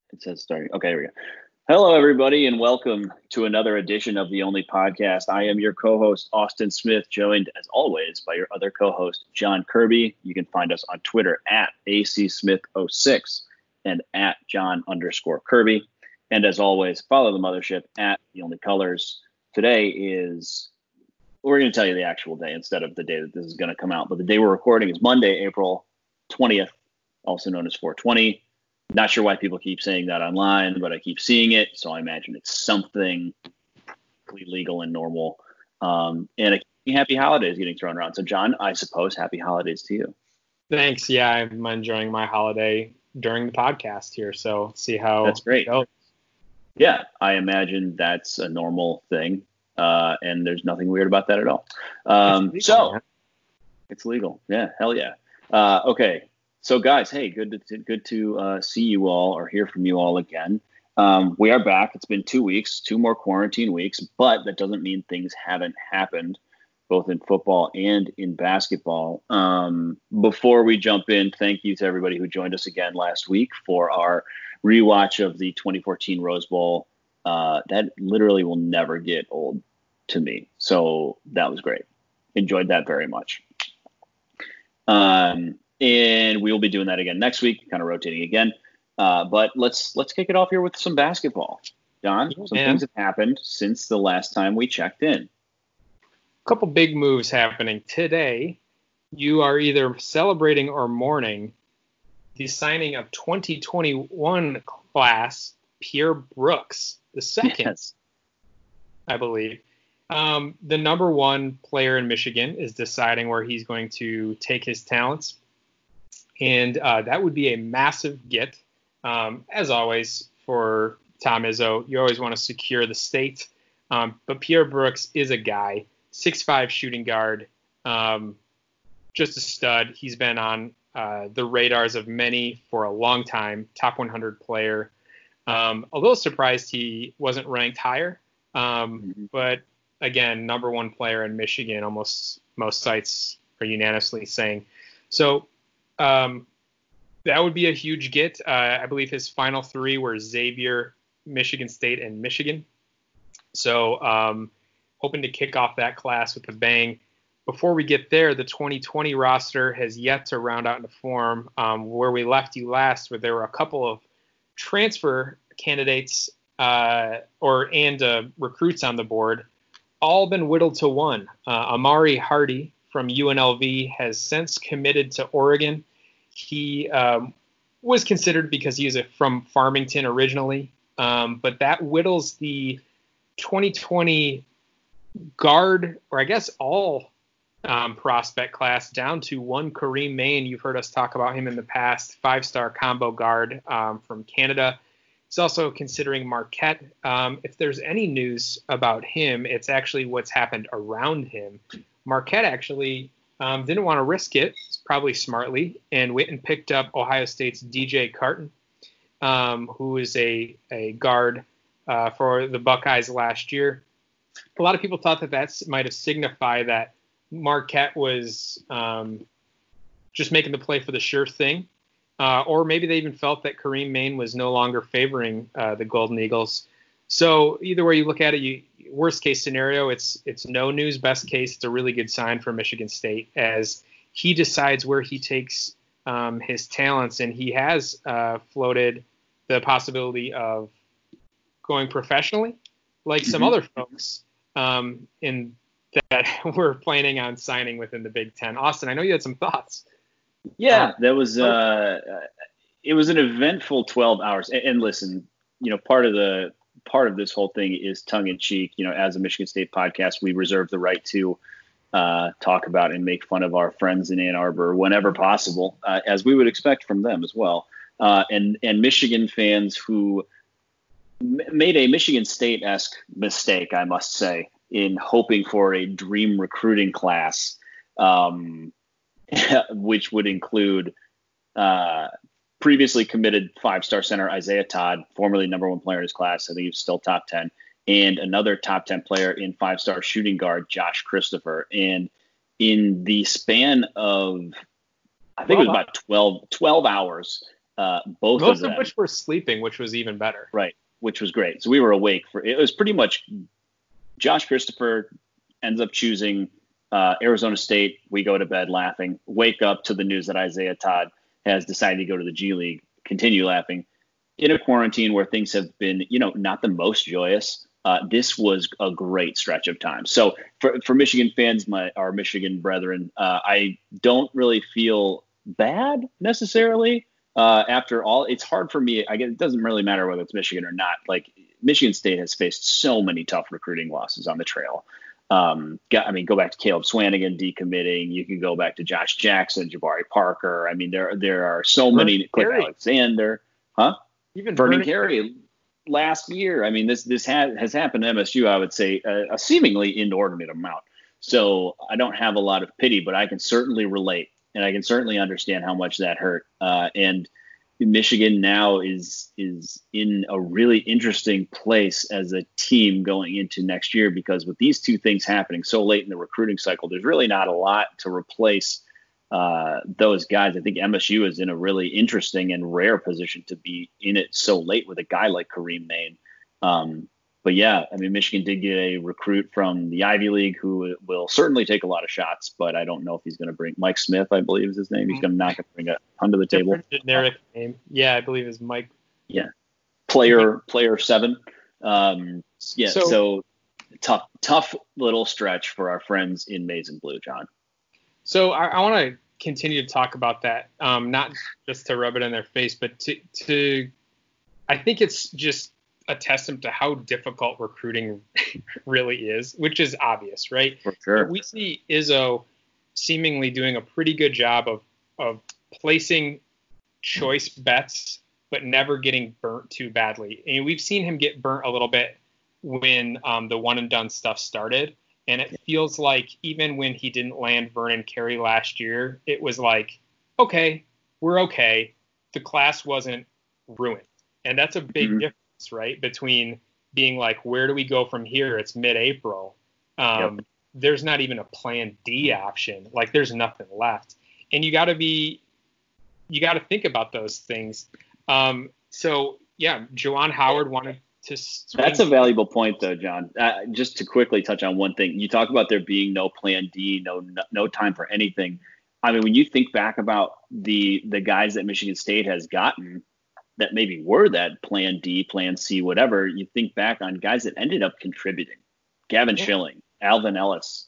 It says starting. Okay, here we go. Hello, everybody, and welcome to another edition of The Only Podcast. I am your co-host, Austin Smith, joined, as always, by your other co-host, John Kirby. You can find us on Twitter at ACSmith06 and at John_Kirby. And as always, follow the mothership at The Only Colors. Today is, we're going to tell you the actual day instead of the day that this is going to come out. But the day we're recording is Monday, April 20th, also known as 420. Not sure why people keep saying that online, but I keep seeing it, so I imagine it's something legal and normal. And a happy holidays getting thrown around. So, John, I suppose happy holidays to you. Thanks. Yeah, I'm enjoying my holiday during the podcast here, so see how that's great. It goes. Yeah, I imagine that's a normal thing, and there's nothing weird about that at all. It's legal. Yeah, hell yeah. Okay. So, guys, hey, good to see you all or hear from you all again. We are back. It's been 2 weeks, 2 more quarantine weeks, but that doesn't mean things haven't happened, both in football and in basketball. Before we jump in, thank you to everybody who joined us again last week for our rewatch of the 2014 Rose Bowl. That literally will never get old to me. So that was great. Enjoyed that very much. And we will be doing that again next week, kind of rotating again. But let's kick it off here with some basketball. John, some things have happened since the last time we checked in. A couple big moves happening today. You are either celebrating or mourning the signing of 2021 class Pierre Brooks, the second, yes. I believe. The number one player in Michigan is deciding where he's going to take his talents. And that would be a massive get. As always, for Tom Izzo, you always want to secure the state. But Pierre Brooks is a guy, 6'5" shooting guard, just a stud. He's been on the radars of many for a long time, top 100 player. A little surprised he wasn't ranked higher. But, again, number one player in Michigan, almost most sites are unanimously saying. So, that would be a huge get. I believe his final 3 were Xavier, Michigan State, and Michigan. So hoping to kick off that class with a bang. Before we get there, the 2020 roster has yet to round out into form. Where we left you last, where there were a couple of transfer candidates and recruits on the board, all been whittled to one. Amari Hardy from UNLV has since committed to Oregon. He was considered because he was from Farmington originally, but that whittles the 2020 guard, or I guess all prospect class, down to one Kareem Maine. You've heard us talk about him in the past, 5-star combo guard from Canada. He's also considering Marquette. If there's any news about him, it's actually what's happened around him. Marquette actually didn't want to risk it, probably smartly, and went and picked up Ohio State's DJ Carton, who is a guard for the Buckeyes last year. A lot of people thought that might have signified that Marquette was just making the play for the sure thing, or maybe they even felt that Kareem Maine was no longer favoring the Golden Eagles. So either way you look at it, worst case scenario, it's no news. Best case, it's a really good sign for Michigan State as he decides where he takes his talents, and he has floated the possibility of going professionally, like some other folks in that we're planning on signing within the Big Ten. Austin, I know you had some thoughts. Yeah, that was it was an eventful 12 hours. And listen, part of this whole thing is tongue in cheek. As a Michigan State podcast, we reserve the right to talk about and make fun of our friends in Ann Arbor whenever possible, as we would expect from them as well. And Michigan fans who made a Michigan State-esque mistake, I must say, in hoping for a dream recruiting class, which would include previously committed 5-star center Isaiah Todd, formerly number one player in his class. I think he was still top 10. And another top 10 player in 5-star shooting guard, Josh Christopher. And in the span of, I think it was about 12 hours, both Most of of them. which were sleeping, which was even better. Right, which was great. So we were awake it was pretty much Josh Christopher ends up choosing Arizona State. We go to bed laughing, wake up to the news that Isaiah Todd has decided to go to the G League, continue laughing. In a quarantine where things have been, not the most joyous, this was a great stretch of time. So for Michigan fans, our Michigan brethren, I don't really feel bad necessarily. After all, it's hard for me. I guess it doesn't really matter whether it's Michigan or not. Like Michigan State has faced so many tough recruiting losses on the trail. Go back to Caleb Swanigan decommitting. You can go back to Josh Jackson, Jabari Parker. I mean, there are so many. Cliff Alexander, Even Vernon Carey last year. I mean, this has happened to MSU. I would say a seemingly inordinate amount. So I don't have a lot of pity, but I can certainly relate, and I can certainly understand how much that hurt. And Michigan now is in a really interesting place as a team going into next year, because with these two things happening so late in the recruiting cycle, there's really not a lot to replace those guys. I think MSU is in a really interesting and rare position to be in it so late with a guy like Kareem Main. But yeah, I mean, Michigan did get a recruit from the Ivy League who will certainly take a lot of shots, but I don't know if he's going to bring Mike Smith, I believe is his name. He's not going to bring a ton to the table. Generic name. Yeah, I believe is Mike. Yeah. Player 7. So tough little stretch for our friends in maize and blue, John. So I want to continue to talk about that, not just to rub it in their face, but to I think it's just a testament to how difficult recruiting really is, which is obvious, right? For sure. But we see Izzo seemingly doing a pretty good job of placing choice bets, but never getting burnt too badly. And we've seen him get burnt a little bit when the one and done stuff started. And it feels like even when he didn't land Vernon Carey last year, it was like, okay, we're okay. The class wasn't ruined. And that's a big difference, right? Between being like, where do we go from here? It's mid-April. There's not even a plan D option. Like there's nothing left. And you got to think about those things. So yeah, Juwan Howard wanted to swing. That's a valuable point, though, John. Just to quickly touch on one thing, you talk about there being no plan D, no time for anything. I mean, when you think back about the guys that Michigan State has gotten that maybe were that plan D, plan C, whatever, you think back on guys that ended up contributing. Gavin Schilling, Alvin Ellis.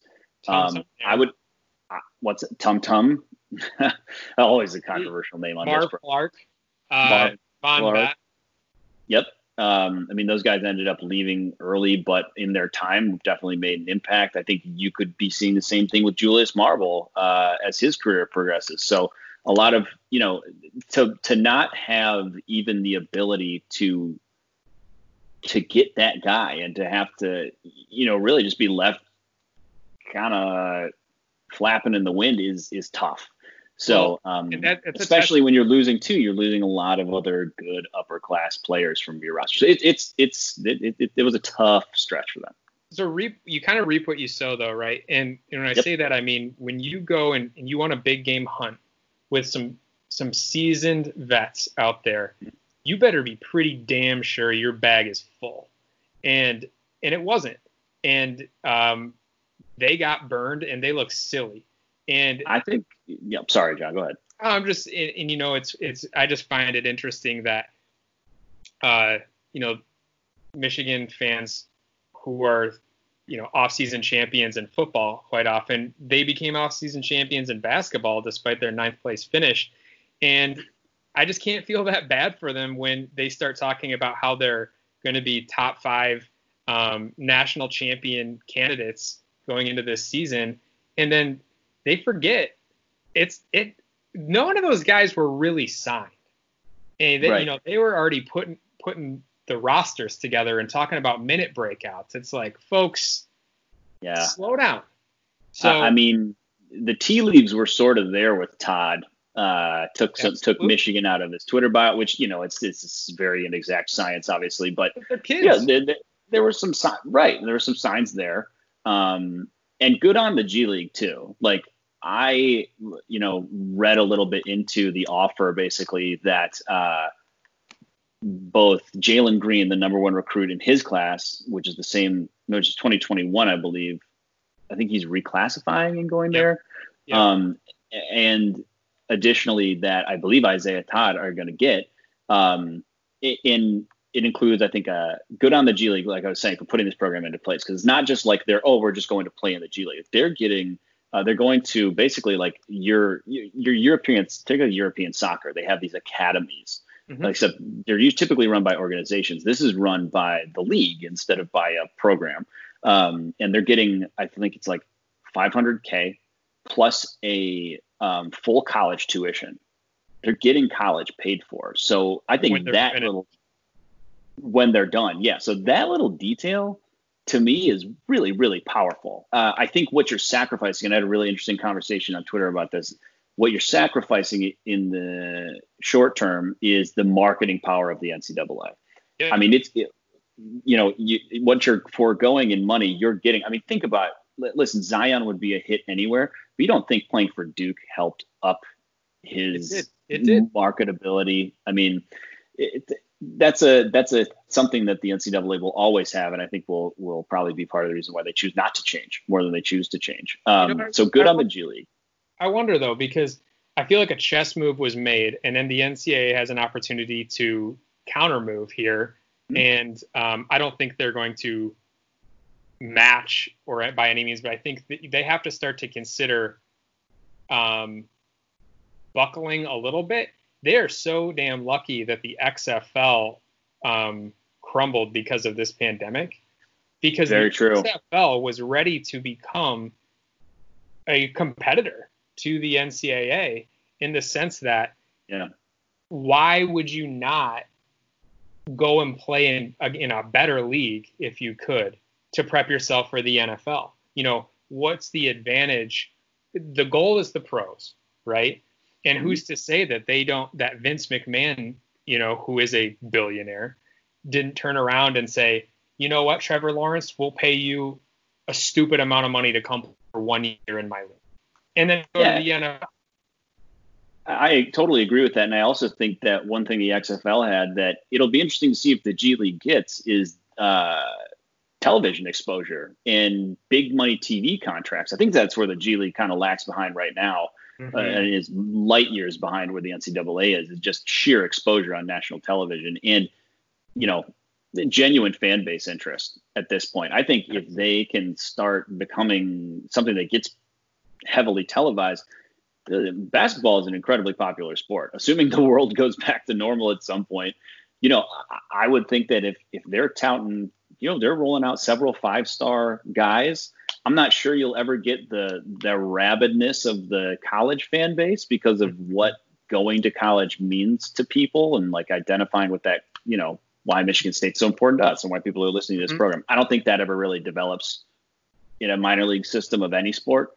What's it? Tum Tum? Always a controversial name on Marv this. Clark. Von Clark. Yep. I mean, those guys ended up leaving early, but in their time definitely made an impact. I think you could be seeing the same thing with Julius Marble as his career progresses. So a lot of, to not have even the ability to get that guy and to have to, really just be left kind of flapping in the wind is tough. So, especially when you're losing a lot of other good upper class players from your roster. So it was a tough stretch for them. So you kind of reap what you sow, though, right? And when I say that, I mean when you go and you want a big game hunt with some seasoned vets out there, you better be pretty damn sure your bag is full. And it wasn't. And they got burned and they look silly. And I think, sorry, John, go ahead. I'm just, it's, I just find it interesting that, Michigan fans who are, off-season champions in football quite often, they became off-season champions in basketball despite their 9th place finish. And I just can't feel that bad for them when they start talking about how they're going to be top 5 national champion candidates going into this season. And then they forget none of those guys were really signed. And they were already putting the rosters together and talking about minute breakouts. It's like, folks, slow down. So I mean, the tea leaves were sort of there with Todd. Took Michigan out of his Twitter bio, which it's very inexact science, obviously, but they're kids. There were some signs there, and good on the G League too. Like I read a little bit into the offer, basically that both Jalen Green, the number one recruit in his class, which is 2021, I believe. I think he's reclassifying and going there. Yep. And additionally, that I believe Isaiah Todd are going to get. It includes, I think, good on the G League, like I was saying, for putting this program into place. Because it's not just like we're just going to play in the G League. They're going to basically like your Europeans, take European soccer. They have these academies, except they're typically run by organizations. This is run by the league instead of by a program. And they're getting, I think it's like $500K plus a full college tuition. They're getting college paid for. So I think when they're done. Yeah. So that little detail to me is really, really powerful. I think what you're sacrificing, and I had a really interesting conversation on Twitter about this, what you're sacrificing in the short term is the marketing power of the NCAA. Yeah. I mean, what you're foregoing in money, you're getting. I mean, think about it. Listen, Zion would be a hit anywhere, but you don't think playing for Duke helped up his marketability? I mean, that's something that the NCAA will always have, and I think will probably be part of the reason why they choose not to change more than they choose to change. So good on the G League. I wonder though, because I feel like a chess move was made, and then the NCAA has an opportunity to counter move here, and I don't think they're going to match or by any means, but I think they have to start to consider buckling a little bit. They are so damn lucky that the XFL crumbled because of this pandemic, because the XFL was ready to become a competitor to the NCAA in the sense that why would you not go and play in a better league if you could to prep yourself for the NFL? What's the advantage? The goal is the pros, right? And who's to say that that Vince McMahon, who is a billionaire, didn't turn around and say, you know what, Trevor Lawrence, we'll pay you a stupid amount of money to come for 1 year in my league, and then go to the NFL. I totally agree with that. And I also think that one thing the XFL had that it'll be interesting to see if the G League gets is television exposure and big money TV contracts. I think that's where the G League kind of lacks behind right now. And is light years behind where the NCAA is just sheer exposure on national television and, the genuine fan base interest at this point. I think if they can start becoming something that gets heavily televised, basketball is an incredibly popular sport. Assuming the world goes back to normal at some point, I would think that if they're touting, they're rolling out several 5-star guys, I'm not sure you'll ever get the rabidness of the college fan base because of what going to college means to people and like identifying with that, why Michigan State's so important to us and why people are listening to this program. I don't think that ever really develops in a minor league system of any sport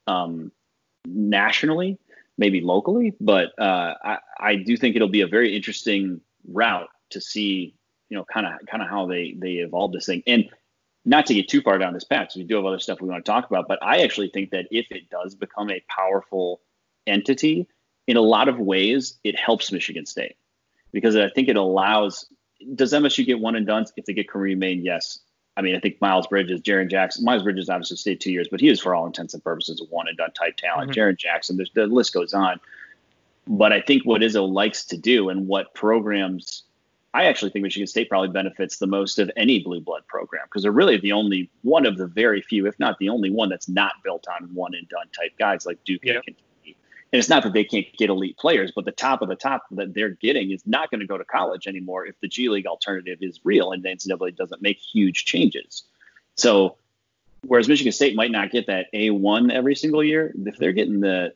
nationally, maybe locally. But I do think it'll be a very interesting route to see, kind of how they evolve this thing. And not to get too far down this path, because we do have other stuff we want to talk about, but I actually think that if it does become a powerful entity, in a lot of ways, it helps Michigan State. Because I think it allows, does MSU get one and done? If they get Kareem Maine, yes. I mean, I think Miles Bridges, Jaren Jackson, Miles Bridges obviously stayed 2 years, but he is for all intents and purposes a one and done type talent. Jaren Jackson, the list goes on. But I think what Izzo likes to do and what programs, I actually think Michigan State probably benefits the most of any blue blood program because they're really the only one of the very few, if not the only one that's not built on one and done type guys like Duke and Kentucky. And it's not that they can't get elite players, but the top of the top that they're getting is not going to go to college anymore if the G League alternative is real and the NCAA doesn't make huge changes. So whereas Michigan State might not get that A1 every single year, if they're getting the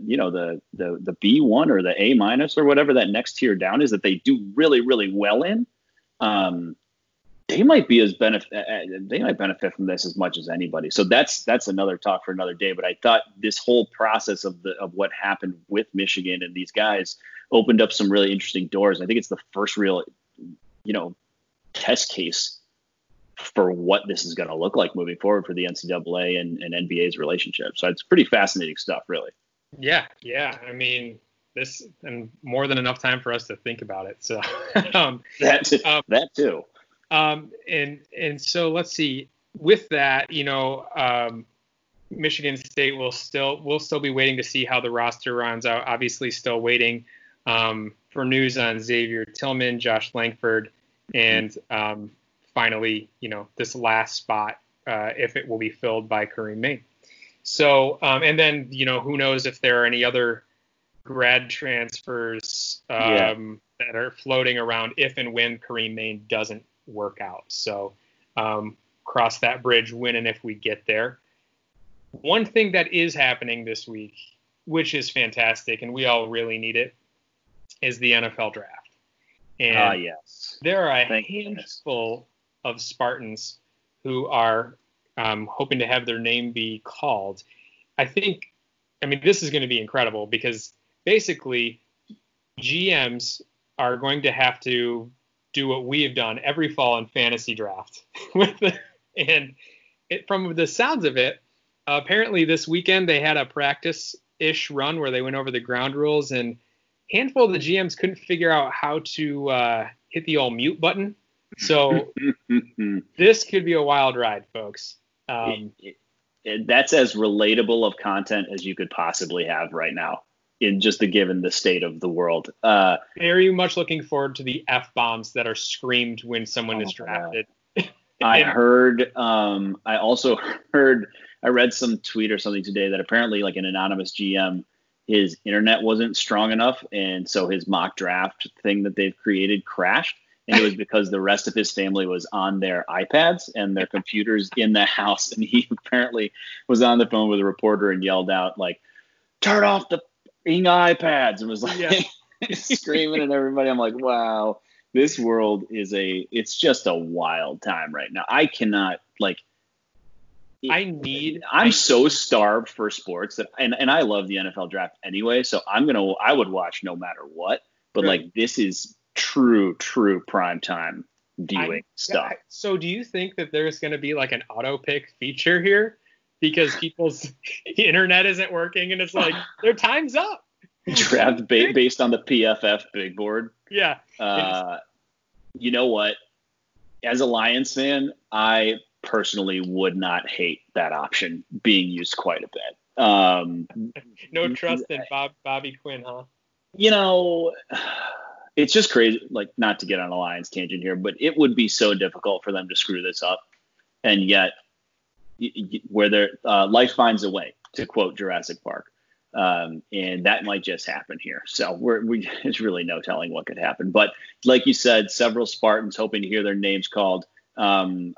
B1 or the A- or whatever that next tier down is that they do really, really well in, they might benefit from this as much as anybody. So that's another talk for another day. But I thought this whole process of what happened with Michigan and these guys opened up some really interesting doors. I think it's the first real, test case for what this is going to look like moving forward for the NCAA and NBA's relationship. So it's pretty fascinating stuff, really. Yeah. I mean, this and more than enough time for us to think about it. So that too. And so let's see. With that, Michigan State will still be waiting to see how the roster runs out. Obviously, still waiting for news on Xavier Tillman, Josh Langford, and finally, this last spot, if it will be filled by Kareem Maine. So, and then, who knows if there are any other grad transfers that are floating around if and when Kareem Maine doesn't work out. So, cross that bridge when and if we get there. One thing that is happening this week, which is fantastic, and we all really need it, is the NFL draft. And yes. There are a handful of Spartans who are hoping to have their name be called. This is going to be incredible because basically GMs are going to have to do what we have done every fall in fantasy draft. From the sounds of it, apparently this weekend they had a practice-ish run where they went over the ground rules, and a handful of the GMs couldn't figure out how to hit the old mute button. So this could be a wild ride, folks. That's as relatable of content as you could possibly have right now in just given the state of the world. Very much looking forward to the F-bombs that are screamed when someone is drafted. I also heard, I read some tweet or something today that apparently like an anonymous GM, his internet wasn't strong enough. And so his mock draft thing that they've created crashed. And it was because the rest of his family was on their iPads and their computers in the house. And he apparently was on the phone with a reporter and yelled out like, turn off the iPads, and was like screaming at everybody. I'm like, wow, this world it's just a wild time right now. I cannot I'm so starved for sports that, and I love the NFL draft anyway. So I would watch no matter what, but right. This is true prime time viewing stuff. So do you think that there's going to be like an auto pick feature here because people's internet isn't working and it's like their time's up? Draft based on the PFF big board. Yeah. You know what? As a Lions fan, I personally would not hate that option being used quite a bit. No trust in Bobby Quinn, huh? It's just crazy, not to get on a Lions tangent here, but it would be so difficult for them to screw this up. And yet, where life finds a way, to quote Jurassic Park. And that might just happen here. So there's really no telling what could happen. But like you said, several Spartans hoping to hear their names called. John,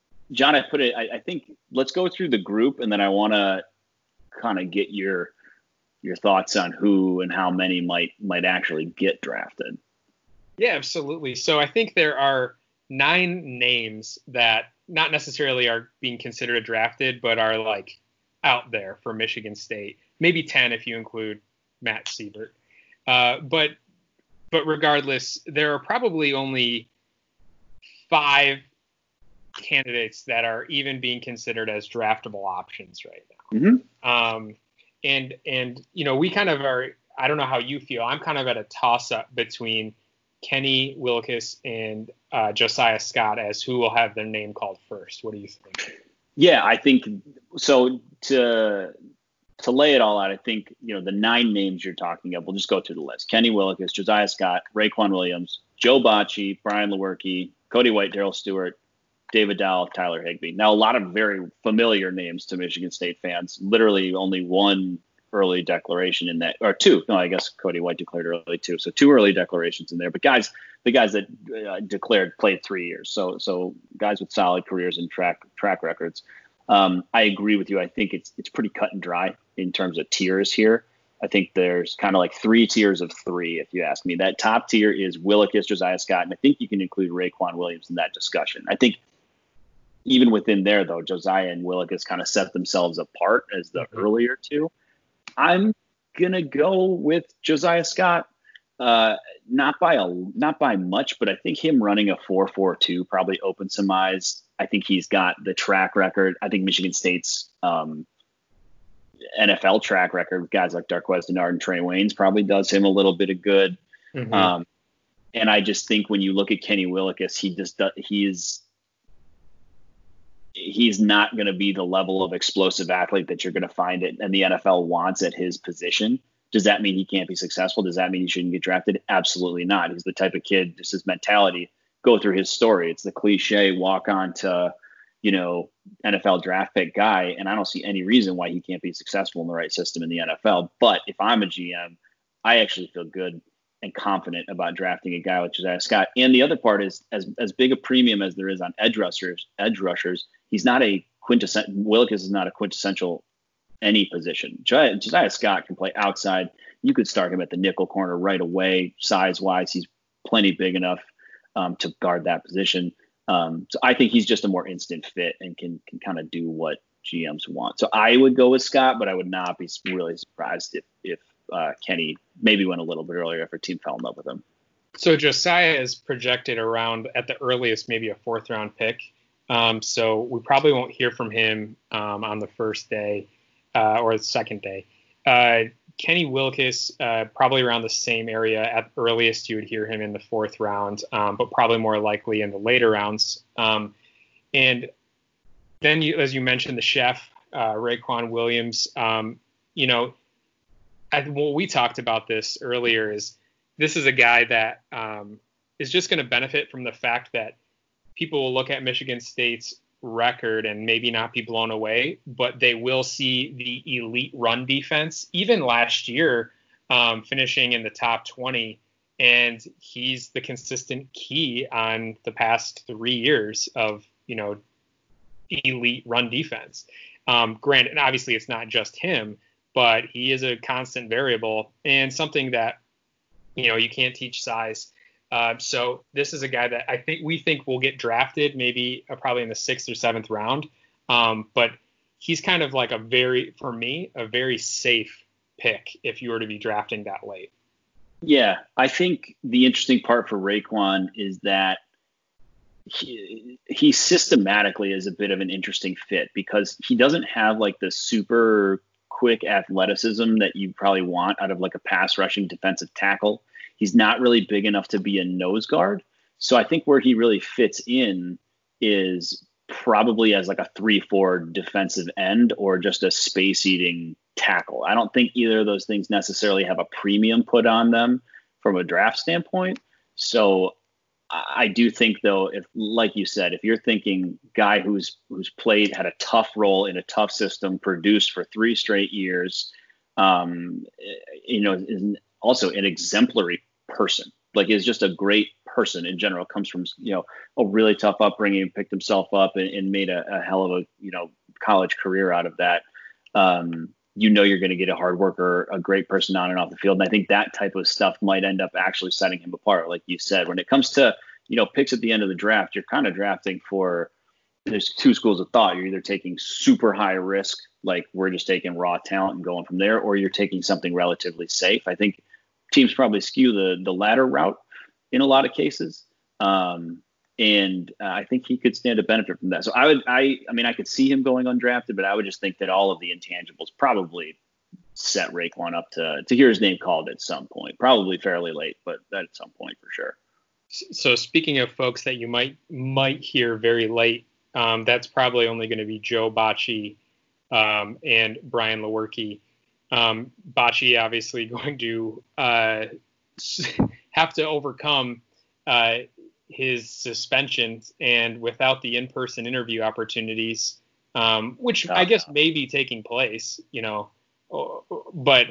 I think let's go through the group, and then I want to kind of get your thoughts on who and how many might actually get drafted. Yeah, absolutely. So I think there are 9 names that not necessarily are being considered drafted, but are out there for Michigan State. Maybe 10 if you include Matt Siebert. But regardless, there are probably only 5 candidates that are even being considered as draftable options right now. Mm-hmm. And we kind of are, I don't know how you feel. I'm kind of at a toss-up between Kenny Willekes and Josiah Scott as who will have their name called first. What do you think? Yeah, I think so. To lay it all out, I think, the 9 names you're talking of, we'll just go through the list. Kenny Willekes, Josiah Scott, Raequan Williams, Joe Bocci, Brian Lewerke, Cody White, Darrell Stewart, David Dowell, Tyler Higbee. Now, a lot of very familiar names to Michigan State fans. Literally only one early declaration in that, or 2. No, I guess Cody White declared early too. So 2 early declarations in there. But the guys that declared played 3 years. So guys with solid careers and track records. I agree with you. I think it's pretty cut and dry in terms of tiers here. I think there's kind of 3 tiers of 3, if you ask me. That top tier is Willekes, Josiah Scott, and I think you can include Raequan Williams in that discussion. I think even within there, though, Josiah and Willekes kind of set themselves apart as the earlier 2. I'm gonna go with Josiah Scott, not by much, but I think him running a 4.42 probably opens some eyes. I think he's got the track record. I think Michigan State's NFL track record with guys like Darqueze Dennard and Trey Waynes probably does him a little bit of good. Mm-hmm. And I just think when you look at Kenny Willekes, he's not going to be the level of explosive athlete that you're going to find it and the NFL wants at his position. Does that mean he can't be successful? Does that mean he shouldn't get drafted? Absolutely not. He's the type of kid, just his mentality, go through his story. It's the cliche walk on to, NFL draft pick guy. And I don't see any reason why he can't be successful in the right system in the NFL. But if I'm a GM, I actually feel good and confident about drafting a guy like Josiah Scott. And the other part is as big a premium as there is on edge rushers, he's not Willekes is not a quintessential any position. Josiah Scott can play outside. You could start him at the nickel corner right away. Size-wise, he's plenty big enough to guard that position. So I think he's just a more instant fit and can kind of do what GMs want. So I would go with Scott, but I would not be really surprised if Kenny maybe went a little bit earlier if a team fell in love with him. So Josiah is projected around at the earliest maybe a 4th round pick. So we probably won't hear from him on the first day or the second day. Kenny Willekes, probably around the same area. At earliest, you would hear him in the 4th round, but probably more likely in the later rounds. And then, as you mentioned, the chef, Raequan Williams, we talked about this earlier, this is a guy that is just going to benefit from the fact that people will look at Michigan State's record and maybe not be blown away, but they will see the elite run defense. Even last year, finishing in the top 20, and he's the consistent key on the past 3 years of elite run defense. Granted, and obviously it's not just him, but he is a constant variable and something that you can't teach size. So this is a guy that we think will get drafted maybe probably in the 6th or 7th round. But he's kind of like a very safe pick if you were to be drafting that late. Yeah, I think the interesting part for Raequan is that he systematically is a bit of an interesting fit because he doesn't have like the super quick athleticism that you probably want out of like a pass rushing defensive tackle. He's not really big enough to be a nose guard. So I think where he really fits in is probably as like a 3-4 defensive end or just a space eating tackle. I don't think either of those things necessarily have a premium put on them from a draft standpoint. So I do think though, if like you said, if you're thinking guy who's had a tough role in a tough system, produced for 3 straight years, is also an exemplary person, like is just a great person in general, comes from, a really tough upbringing, picked himself up and made a hell of a, college career out of that. You're going to get a hard worker, a great person on and off the field. And I think that type of stuff might end up actually setting him apart. Like you said, when it comes to, picks at the end of the draft, you're kind of drafting there's 2 schools of thought. You're either taking super high risk, like we're just taking raw talent and going from there, or you're taking something relatively safe. I think teams probably skew the latter route in a lot of cases. And I think he could stand to benefit from that. So I could see him going undrafted, but I would just think that all of the intangibles probably set Raequan up to hear his name called at some point, probably fairly late, but at some point for sure. So speaking of folks that you might hear very late, that's probably only going to be Joe Bachie and Brian Lewerke. Bachie obviously going to have to overcome his suspensions, and without the in-person interview opportunities, which I guess may be taking place, but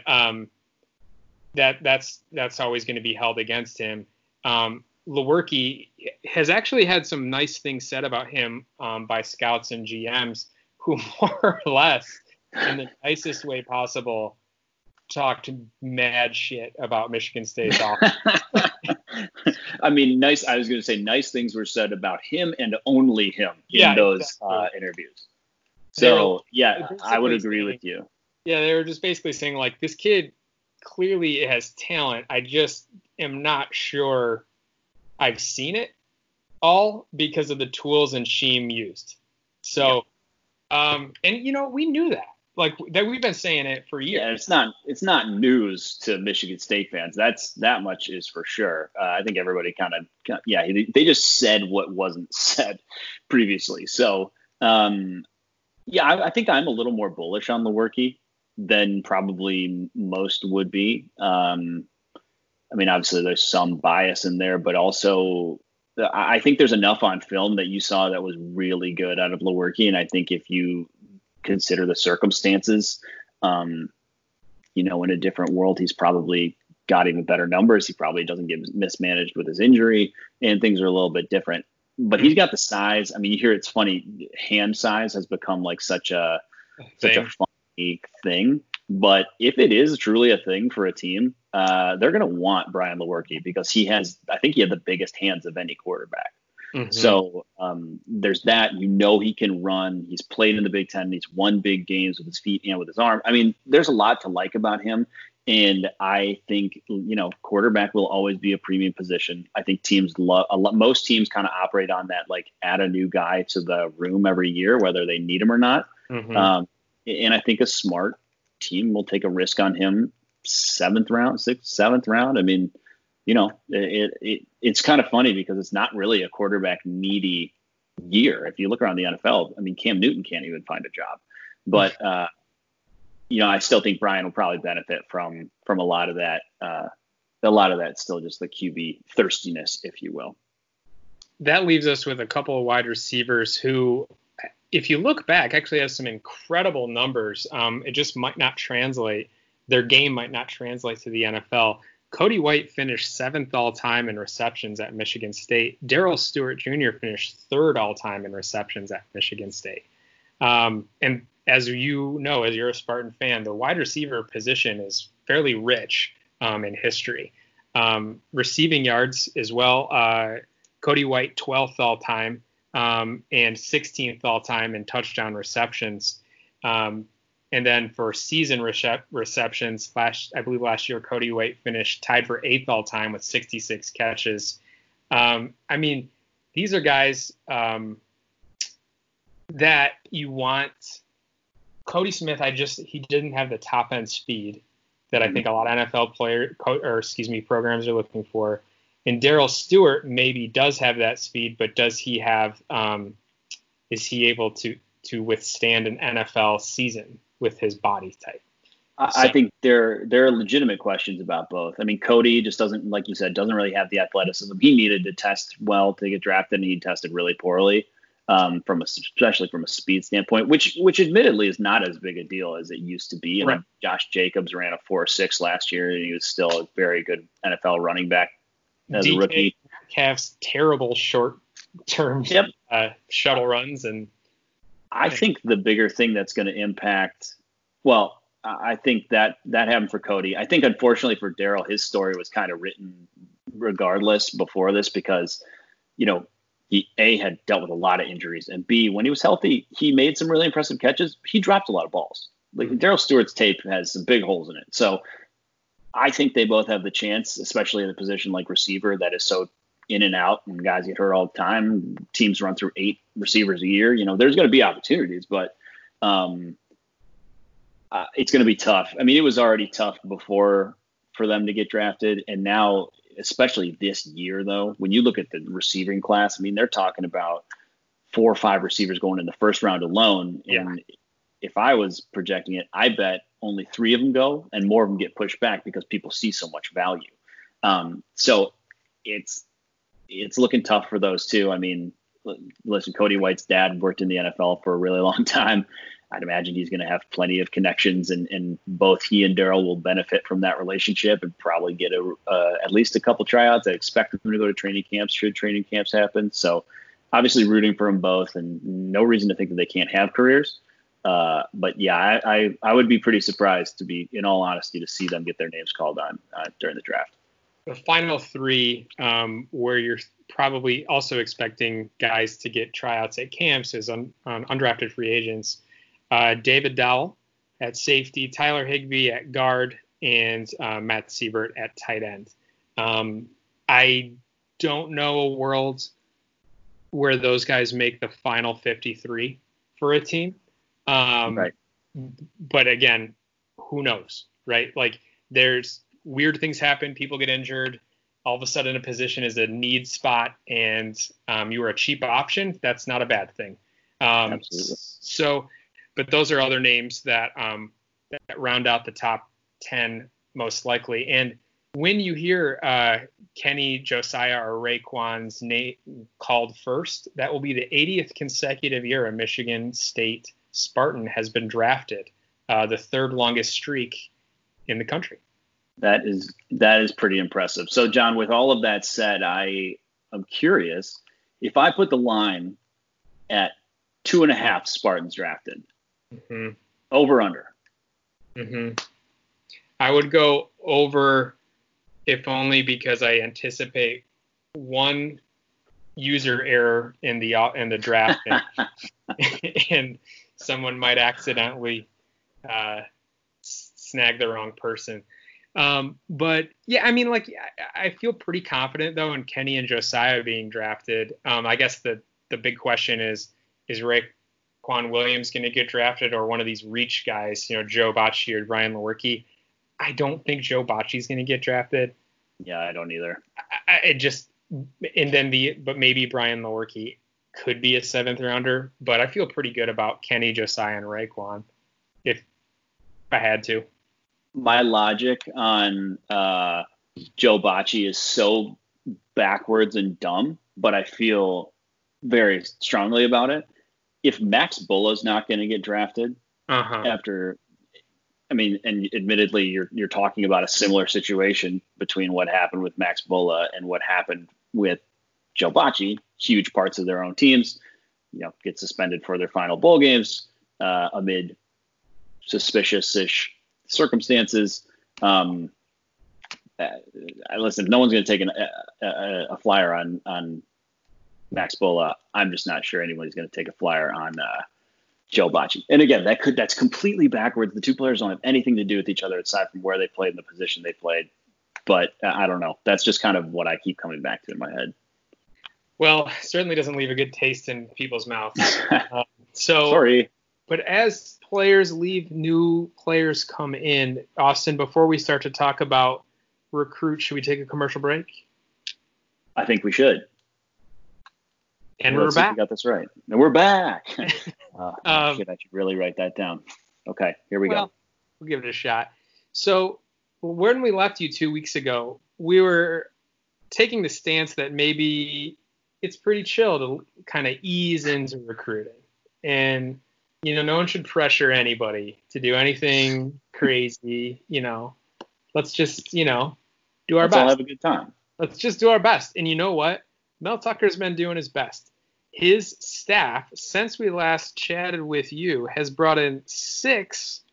that's always going to be held against him. Lewerke has actually had some nice things said about him by scouts and GMs who more or less, in the nicest way possible, talked mad shit about Michigan State's offense. I mean, I was going to say nice things were said about him and only him in those interviews. So, I would agree with you. Yeah, they were just basically saying, like, this kid clearly has talent. I just am not sure I've seen it all because of the tools and scheme used. So, and, we knew that. like that we've been saying it for years. Yeah, it's not news to Michigan State fans. That much is for sure. I think everybody they just said what wasn't said previously. So I think I'm a little more bullish on Lewerke than probably most would be. I mean, obviously there's some bias in there, but also I think there's enough on film that you saw that was really good out of Lewerke. And I think if you consider the circumstances, in a different world, he's probably got even better numbers. He probably doesn't get mismanaged with his injury, and things are a little bit different. But he's got the size. I mean, you hear it's funny. Hand size has become like such a funny thing. But if it is truly a thing for a team, they're going to want Brian Lewerke because I think he had the biggest hands of any quarterback. Mm-hmm. So there's that. He can run. He's played in the Big Ten. He's won big games with his feet and with his arm. I mean, there's a lot to like about him. And I think, quarterback will always be a premium position. I think most teams kind of operate on that, like add a new guy to the room every year, whether they need him or not. Mm-hmm. And I think a smart team will take a risk on him 7th round. I mean, it's kind of funny because it's not really a quarterback needy year. If you look around the NFL, I mean, Cam Newton can't even find a job, but I still think Brian will probably benefit from a lot of that. A lot of that still just the QB thirstiness, if you will. That leaves us with a couple of wide receivers who, if you look back, actually have some incredible numbers. It just might not translate. Their game might not translate to the NFL. Cody White finished 7th all-time in receptions at Michigan State. Darrell Stewart Jr. finished 3rd all-time in receptions at Michigan State. And as you know, as you're a Spartan fan, the wide receiver position is fairly rich in history. Receiving yards as well. Cody White, 12th all-time and 16th all-time in touchdown receptions. And then for season receptions, I believe last year, Cody White finished tied for 8th all time with 66 catches. I mean, these are guys that you want. Cody Smith, he didn't have the top end speed that I think a lot of NFL programs are looking for. And Darrell Stewart maybe does have that speed, but does he have? Is he able to withstand an NFL season with his body type? I think there are legitimate questions about both. I mean, Cody just doesn't, like you said, doesn't really have the athleticism. He needed to test well to get drafted, and he tested really poorly, especially from a speed standpoint, which admittedly is not as big a deal as it used to be. Right. Josh Jacobs ran a 4.6 last year, and he was still a very good NFL running back as a rookie. Metcalf's terrible short-term shuttle runs, and I think the bigger thing that's going to impact, I think that happened for Cody. I think, unfortunately for Darrell, his story was kind of written regardless before this because, he, A, had dealt with a lot of injuries, and B, when he was healthy, he made some really impressive catches. He dropped a lot of balls. Like Darrell Stewart's tape has some big holes in it. So I think they both have the chance, especially in a position like receiver that is so in and out and guys get hurt all the time. Teams run through 8 receivers a year. There's going to be opportunities, but it's going to be tough. I mean, it was already tough before for them to get drafted. And now, especially this year, though, when you look at the receiving class, I mean, they're talking about 4 or 5 receivers going in the first round alone. Yeah. And if I was projecting it, I bet only 3 of them go and more of them get pushed back because people see so much value. So it's looking tough for those two. I mean, listen, Cody White's dad worked in the NFL for a really long time. I'd imagine he's going to have plenty of connections, and both he and Darrell will benefit from that relationship and probably get at least a couple tryouts. I expect them to go to training camps should training camps happen. So obviously rooting for them both, and no reason to think that they can't have careers. But yeah, I would be pretty surprised, to be in all honesty, to see them get their names called on during the draft. The final 3, where you're probably also expecting guys to get tryouts at camps, is on undrafted free agents. David Dowell at safety, Tyler Higbee at guard, and Matt Siebert at tight end. I don't know a world where those guys make the final 53 for a team. Right. but again, who knows, right? Like there's weird things happen. People get injured. All of a sudden a position is a need spot and you are a cheap option. That's not a bad thing. Absolutely. So, but those are other names that round out the top 10 most likely. And when you hear Kenny, Josiah, or Raekwon's name called first, that will be the 80th consecutive year a Michigan State Spartan has been drafted, the third longest streak in the country. That is pretty impressive. So, John, with all of that said, I am curious if I put the line at 2.5 Spartans drafted, over under. I would go over, if only because I anticipate one user error in the draft, and someone might accidentally snag the wrong person. But yeah, I mean, like I feel pretty confident though in Kenny and Josiah being drafted. I guess the big question is Raekwon Williams going to get drafted, or one of these reach guys, Joe Bachie or Brian Lewerke? I don't think Joe Bachie's going to get drafted. Yeah, I don't either. But maybe Brian Lewerke could be a 7th rounder, but I feel pretty good about Kenny, Josiah, and Raekwon if I had to. My logic on Joe Bachie is so backwards and dumb, but I feel very strongly about it. If Max Bulla's not going to get drafted after, I mean, and admittedly, you're talking about a similar situation between what happened with Max Bulla and what happened with Joe Bachie. Huge parts of their own teams, get suspended for their final bowl games amid suspicious-ish circumstances. Listen, no one's going to take a flyer on Max Bulla. I'm just not sure anybody's going to take a flyer on Joe Bachie. And again, that's completely backwards. The two players don't have anything to do with each other aside from where they played and the position they played. But I don't know. That's just kind of what I keep coming back to in my head. Well, certainly doesn't leave a good taste in people's mouths. Sorry. But as players leave, new players come in. Austin, before we start to talk about recruits, should we take a commercial break? I think we should. And we're back. We got this right. And we're back. I should really write that down. Okay, here we go. We'll give it a shot. So when we left you 2 weeks ago, we were taking the stance that maybe it's pretty chill to kind of ease into recruiting. And, no one should pressure anybody to do anything crazy. Let's just, do our best. Let's all have a good time. Let's just do our best. And you know what? Mel Tucker's been doing his best. His staff, since we last chatted with you, has brought in 6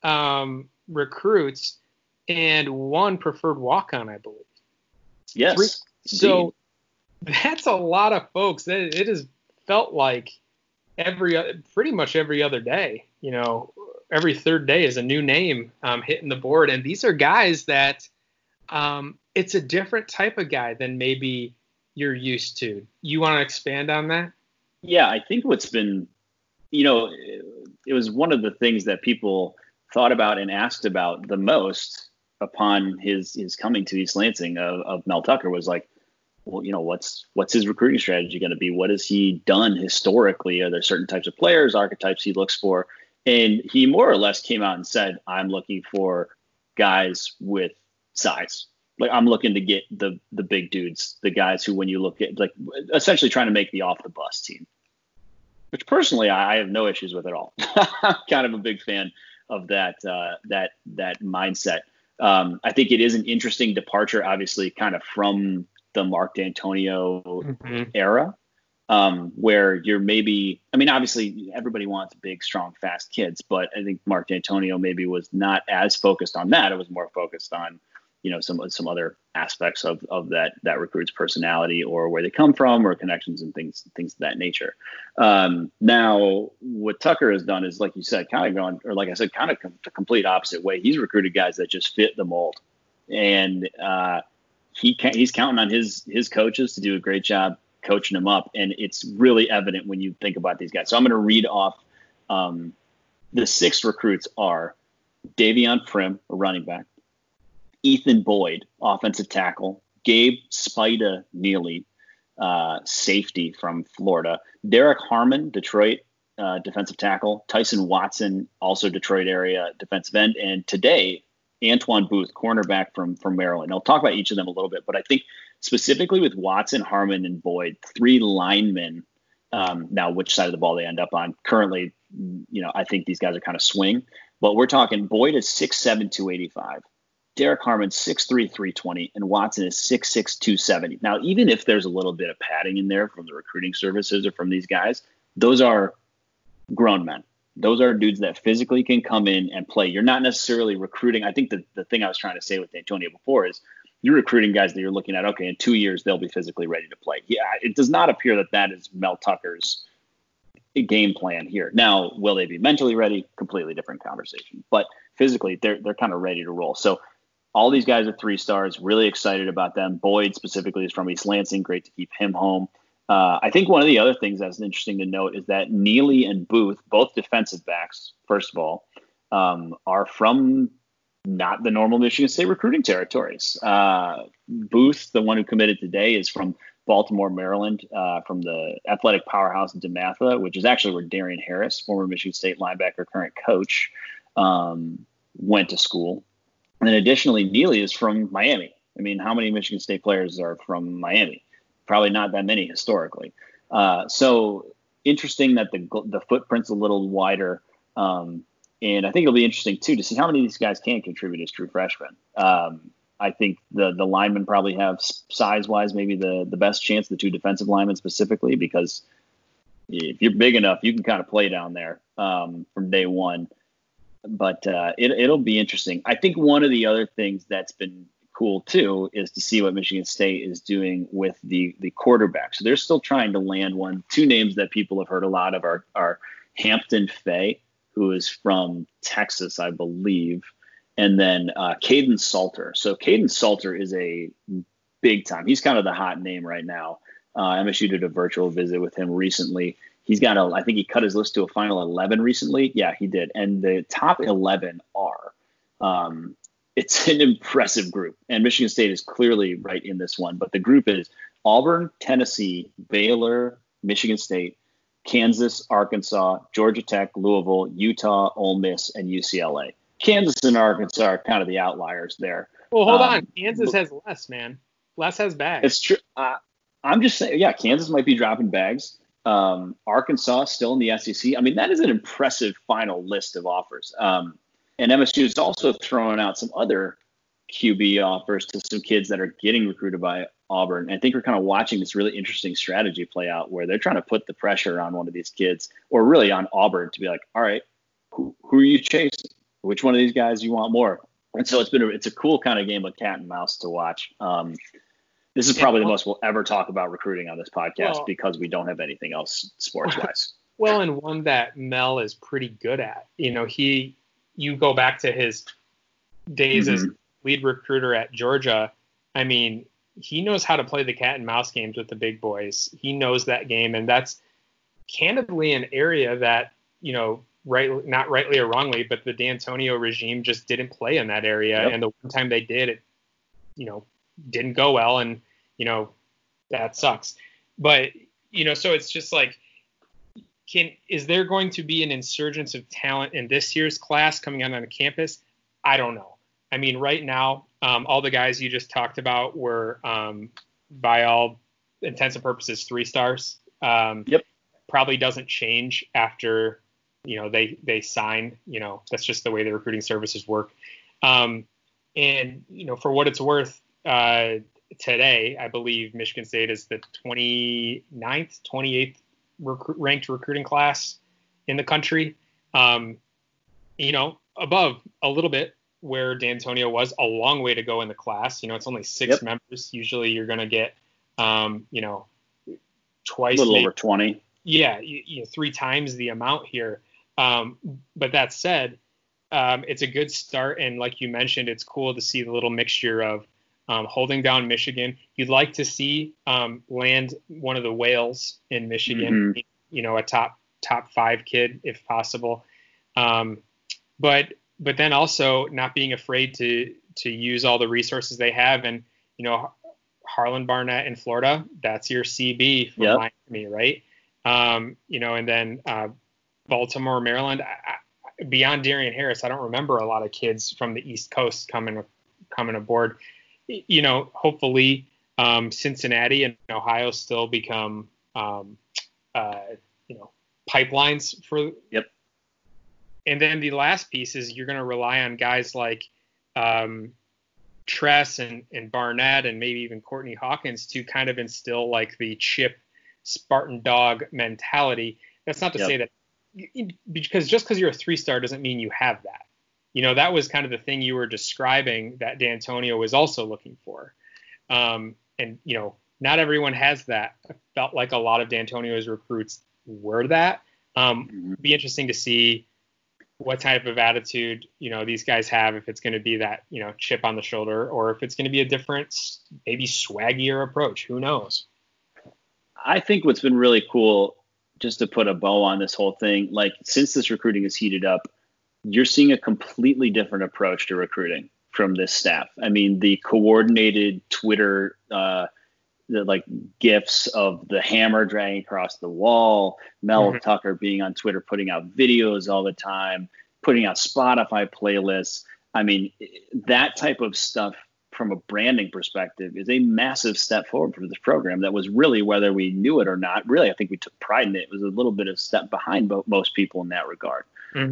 recruits and 1 preferred walk-on, I believe. Yes. So that's a lot of folks. It has felt like pretty much every other day, every third day is a new name hitting the board. And these are guys that it's a different type of guy than maybe you're used to. You want to expand on that? Yeah, I think what's been, it was one of the things that people thought about and asked about the most upon his coming to East Lansing of Mel Tucker was like, well, what's his recruiting strategy going to be? What has he done historically? Are there certain types of players, archetypes he looks for? And he more or less came out and said, I'm looking for guys with size. Like I'm looking to get the big dudes, the guys who, when you look at, like, essentially trying to make the off the bus team, which personally I have no issues with at all. I'm kind of a big fan of that mindset. I think it is an interesting departure, obviously, kind of from the Mark D'Antonio era, where you're maybe, I mean, obviously everybody wants big, strong, fast kids, but I think Mark D'Antonio maybe was not as focused on that. It was more focused on, some other aspects of that recruit's personality or where they come from or connections and things of that nature. Now what Tucker has done is, like you said, kind of gone, or like I said, kind of the complete opposite way. He's recruited guys that just fit the mold, and he's counting on his coaches to do a great job coaching them up. And it's really evident when you think about these guys. So I'm going to read off The 6 recruits are Davion Prim, a running back, Ethan Boyd, offensive tackle, Gabe Spida Neely, safety from Florida, Derek Harmon, Detroit, defensive tackle, Tyson Watson, also Detroit area defensive end, and today, Antoine Booth, cornerback from Maryland. I'll talk about each of them a little bit, but I think specifically with Watson, Harmon, and Boyd, 3 linemen. Now, which side of the ball they end up on currently, I think these guys are kind of swing, but we're talking Boyd is 6'7", 285. Derek Harmon, 6'3", 320, and Watson is 6'6", 270. Now, even if there's a little bit of padding in there from the recruiting services or from these guys, those are grown men. Those are dudes that physically can come in and play. You're not necessarily recruiting. I think the thing I was trying to say with Antonio before is you're recruiting guys that you're looking at, okay, in 2 years, they'll be physically ready to play. Yeah, it does not appear that is Mel Tucker's game plan here. Now, will they be mentally ready? Completely different conversation. But physically, they're kind of ready to roll. So all these guys are 3 stars. Really excited about them. Boyd specifically is from East Lansing. Great to keep him home. I think one of the other things that's interesting to note is that Neely and Booth, both defensive backs, first of all, are from not the normal Michigan State recruiting territories. Booth, the one who committed today, is from Baltimore, Maryland, from the athletic powerhouse DeMatha, which is actually where Darian Harris, former Michigan State linebacker, current coach, went to school. And then additionally, Neely is from Miami. I mean, how many Michigan State players are from Miami? Probably not that many historically. So interesting that the footprint's a little wider. And I think it'll be interesting, too, to see how many of these guys can contribute as true freshmen. I think the linemen probably have, size-wise, maybe the best chance, the 2 defensive linemen specifically, because if you're big enough, you can kind of play down there from day one. But it'll be interesting. I think one of the other things that's been cool too is to see what Michigan State is doing with the quarterback. So they're still trying to land 2 names that people have heard a lot of are Hampton Fay, who is from Texas, I believe, and then Caden Salter. So Caden Salter is a big time. He's kind of the hot name right now. MSU did a virtual visit with him recently. He's got I think he cut his list to a final 11 recently. Yeah, he did. And the top 11 are, it's an impressive group, and Michigan State is clearly right in this one. But the group is Auburn, Tennessee, Baylor, Michigan State, Kansas, Arkansas, Georgia Tech, Louisville, Utah, Ole Miss, and UCLA. Kansas and Arkansas are kind of the outliers there. Well, hold on. Kansas has less, man. Less has bags. It's true. I'm just saying, yeah, Kansas might be dropping bags. Arkansas still in the SEC. I mean, that is an impressive final list of offers. And MSU is also throwing out some other QB offers to some kids that are getting recruited by Auburn. And I think we're kind of watching this really interesting strategy play out where they're trying to put the pressure on one of these kids, or really on Auburn, to be like, all right, who are you chasing? Which one of these guys you want more? And so it's a cool kind of game of cat and mouse to watch. This is probably the most we'll ever talk about recruiting on this podcast because we don't have anything else sports-wise. Well, and one that Mel is pretty good at. You go back to his days as lead recruiter at Georgia. I mean, he knows how to play the cat and mouse games with the big boys. He knows that game, and that's candidly an area that, not rightly or wrongly, but the D'Antonio regime just didn't play in that area. Yep. And the one time they did, it, didn't go well, and, that sucks. But, so it's just like, is there going to be an insurgence of talent in this year's class coming out on the campus? I don't know. I mean, right now, all the guys you just talked about were, by all intents and purposes, 3 stars. Yep. Probably doesn't change after, they sign. That's just the way the recruiting services work. And, for what it's worth, today, I believe Michigan State is the 29th, 28th ranked recruiting class in the country. Above a little bit where D'Antonio was, a long way to go in the class. It's only 6 members. Usually you're going to get, twice. A little over 20. Yeah, 3 times the amount here. But that said, it's a good start. And like you mentioned, it's cool to see the little mixture of holding down Michigan. You'd like to see land one of the whales in Michigan, a top 5 kid if possible. But then also not being afraid to use all the resources they have. And, Harlan Barnett in Florida, that's your CB from Miami, right? And then Baltimore, Maryland, beyond Darian Harris, I don't remember a lot of kids from the East Coast coming aboard. Hopefully Cincinnati and Ohio still become, pipelines for. Yep. And then the last piece is you're going to rely on guys like Tress and Barnett and maybe even Courtney Hawkins to kind of instill like the Chip Spartan dog mentality. That's not to say that because you're a 3-star doesn't mean you have that. That was kind of the thing you were describing that D'Antonio was also looking for. And not everyone has that. I felt like a lot of D'Antonio's recruits were that. Be interesting to see what type of attitude, these guys have, if it's going to be that, chip on the shoulder, or if it's going to be a different, maybe swaggier approach. Who knows? I think what's been really cool, just to put a bow on this whole thing, like since this recruiting is heated up, you're seeing a completely different approach to recruiting from this staff. I mean, the coordinated Twitter, the like gifs of the hammer dragging across the wall, Mel Tucker being on Twitter, putting out videos all the time, putting out Spotify playlists. I mean, that type of stuff from a branding perspective is a massive step forward for this program that was really, whether we knew it or not, really, I think we took pride in it. It was a little bit of step behind most people in that regard.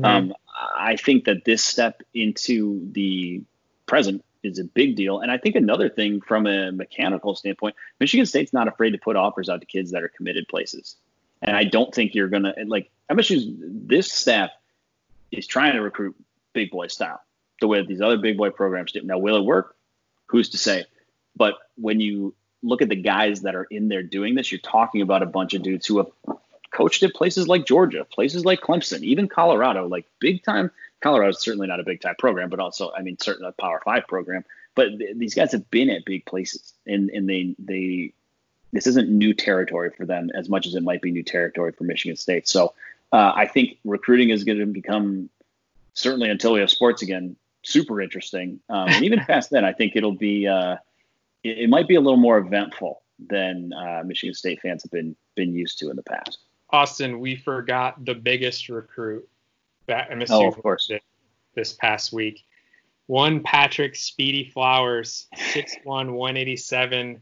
I think that this step into the present is a big deal. And I think another thing from a mechanical standpoint, Michigan State's not afraid to put offers out to kids that are committed places. And I don't think you're going to, like, this staff is trying to recruit big boy style, the way that these other big boy programs do. Now, will it work? Who's to say? But when you look at the guys that are in there doing this, you're talking about a bunch of dudes who have coached at places like Georgia, places like Clemson, even Colorado, like big time. Colorado is certainly not a big time program, but also, I mean, certainly a Power 5 program. But these guys have been at big places, and they this isn't new territory for them as much as it might be new territory for Michigan State. So I think recruiting is going to become, certainly until we have sports again, super interesting. And even past then, I think it'll be it might be a little more eventful than Michigan State fans have been used to in the past. Austin, we forgot the biggest recruit that MSU of course. did this past week. One Patrick Speedy Flowers, 6'1", 187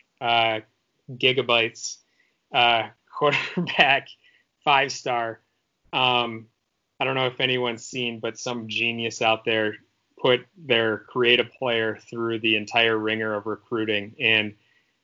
gigabytes, quarterback, 5-star. I don't know if anyone's seen, but some genius out there put their creative player through the entire ringer of recruiting and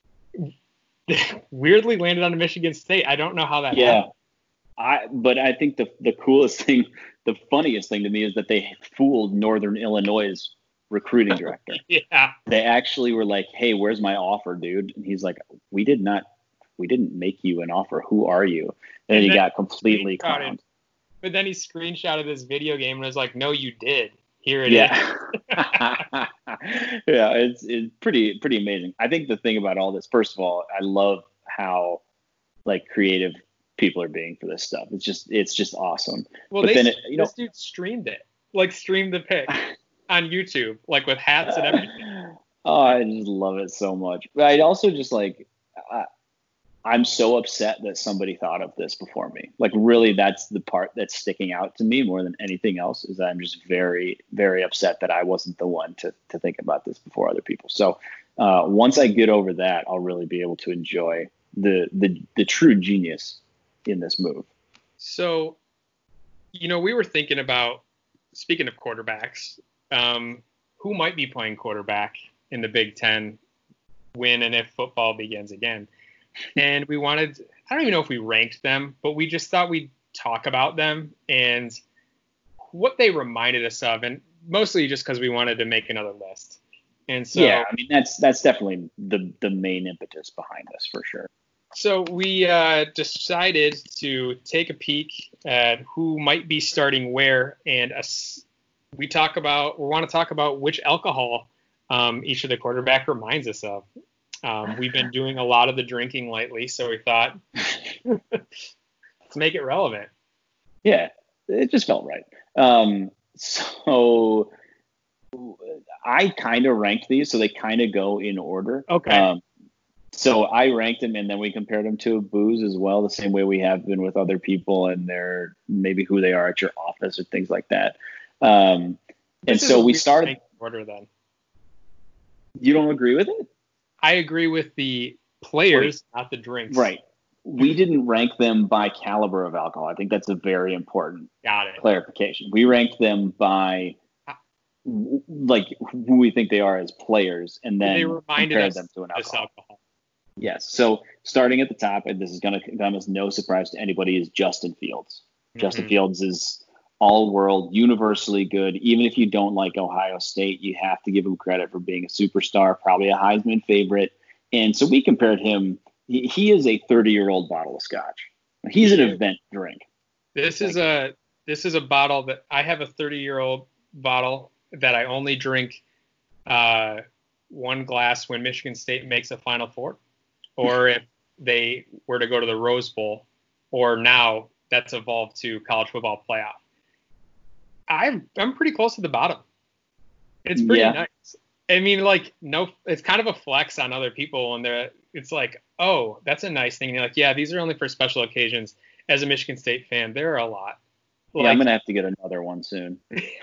weirdly landed on Michigan State. I don't know how that happened. But I think the coolest thing, the funniest thing to me is that they fooled Northern Illinois' recruiting director. Yeah. They actually were like, "Hey, where's my offer, dude?" And he's like, we didn't make you an offer. Who are you? And he got completely clowned. But then he screenshotted this video game and was like, "No, you did. Here it is." Yeah, it's pretty amazing. I think the thing about all this, first of all, I love how like creative people are being for this stuff. It's just awesome. Well, this dude streamed the pick on YouTube, like with hats and everything. Oh, I just love it so much. But I'd also just like, I'm so upset that somebody thought of this before me. Like, really, that's the part that's sticking out to me more than anything else, is that I'm just very, very upset that I wasn't the one to think about this before other people. So once I get over that, I'll really be able to enjoy the true genius in this move. So, we were thinking about, speaking of quarterbacks, who might be playing quarterback in the Big Ten when and if football begins again. And we wanted, I don't even know if we ranked them, but we just thought we'd talk about them and what they reminded us of, and mostly just because we wanted to make another list. And so, yeah, I mean, that's definitely the main impetus behind this for sure. So we decided to take a peek at who might be starting where, and we want to talk about which alcohol each of the quarterback reminds us of. We've been doing a lot of the drinking lately, so we thought let's make it relevant. Yeah, it just felt right. So I kind of ranked these, so they kind of go in order. Okay. So I ranked them, and then we compared them to booze as well, the same way we have been with other people and their maybe who they are at your office or things like that. And so we started. Order then. You don't agree with it? I agree with the players, not the drinks. Right. We didn't rank them by caliber of alcohol. I think that's a very important clarification. We ranked them by like who we think they are as players, and then compared them to an alcohol. Yes. So starting at the top, and this is going to come as no surprise to anybody, is Justin Fields. Mm-hmm. Justin Fields is all-world, universally good. Even if you don't like Ohio State, you have to give him credit for being a superstar, probably a Heisman favorite. And so we compared him. He is a 30-year-old bottle of scotch. He's an event drink. This is a bottle that I have, a 30-year-old bottle that I only drink one glass when Michigan State makes a Final Four, or if they were to go to the Rose Bowl, or now that's evolved to college football playoff. I'm pretty close to the bottom. It's pretty nice. I mean, like, no, it's kind of a flex on other people, and it's like, oh, that's a nice thing. And you're like, yeah, these are only for special occasions. As a Michigan State fan, there are a lot. Yeah, I'm gonna have to get another one soon.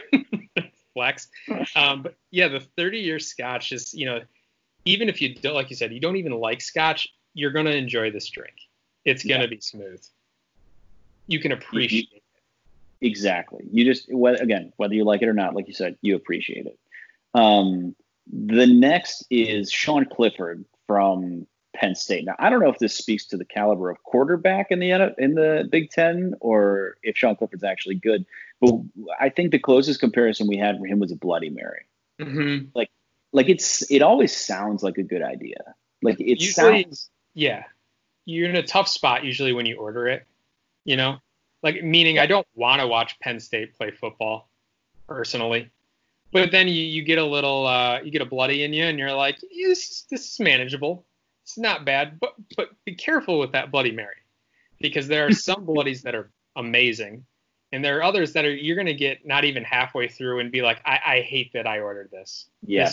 Flex. But yeah, the 30-year scotch is, even if you don't, like you said, you don't even like scotch, you're gonna enjoy this drink. It's gonna be smooth. You can appreciate it. Exactly. You just, whether you like it or not, like you said, you appreciate it. The next is Sean Clifford from Penn State. Now, I don't know if this speaks to the caliber of quarterback in the Big Ten, or if Sean Clifford's actually good. But I think the closest comparison we had for him was a Bloody Mary. Mm-hmm. Like it always sounds like a good idea. Like it usually, sounds. Yeah, you're in a tough spot usually when you order it. Like, meaning I don't want to watch Penn State play football personally. But then you get a little, you get a bloody in you, and you're like, this is manageable. It's not bad, but be careful with that Bloody Mary, because there are some bloodies that are amazing, and there are others that you're gonna get not even halfway through and be like, I hate that I ordered this. Yeah,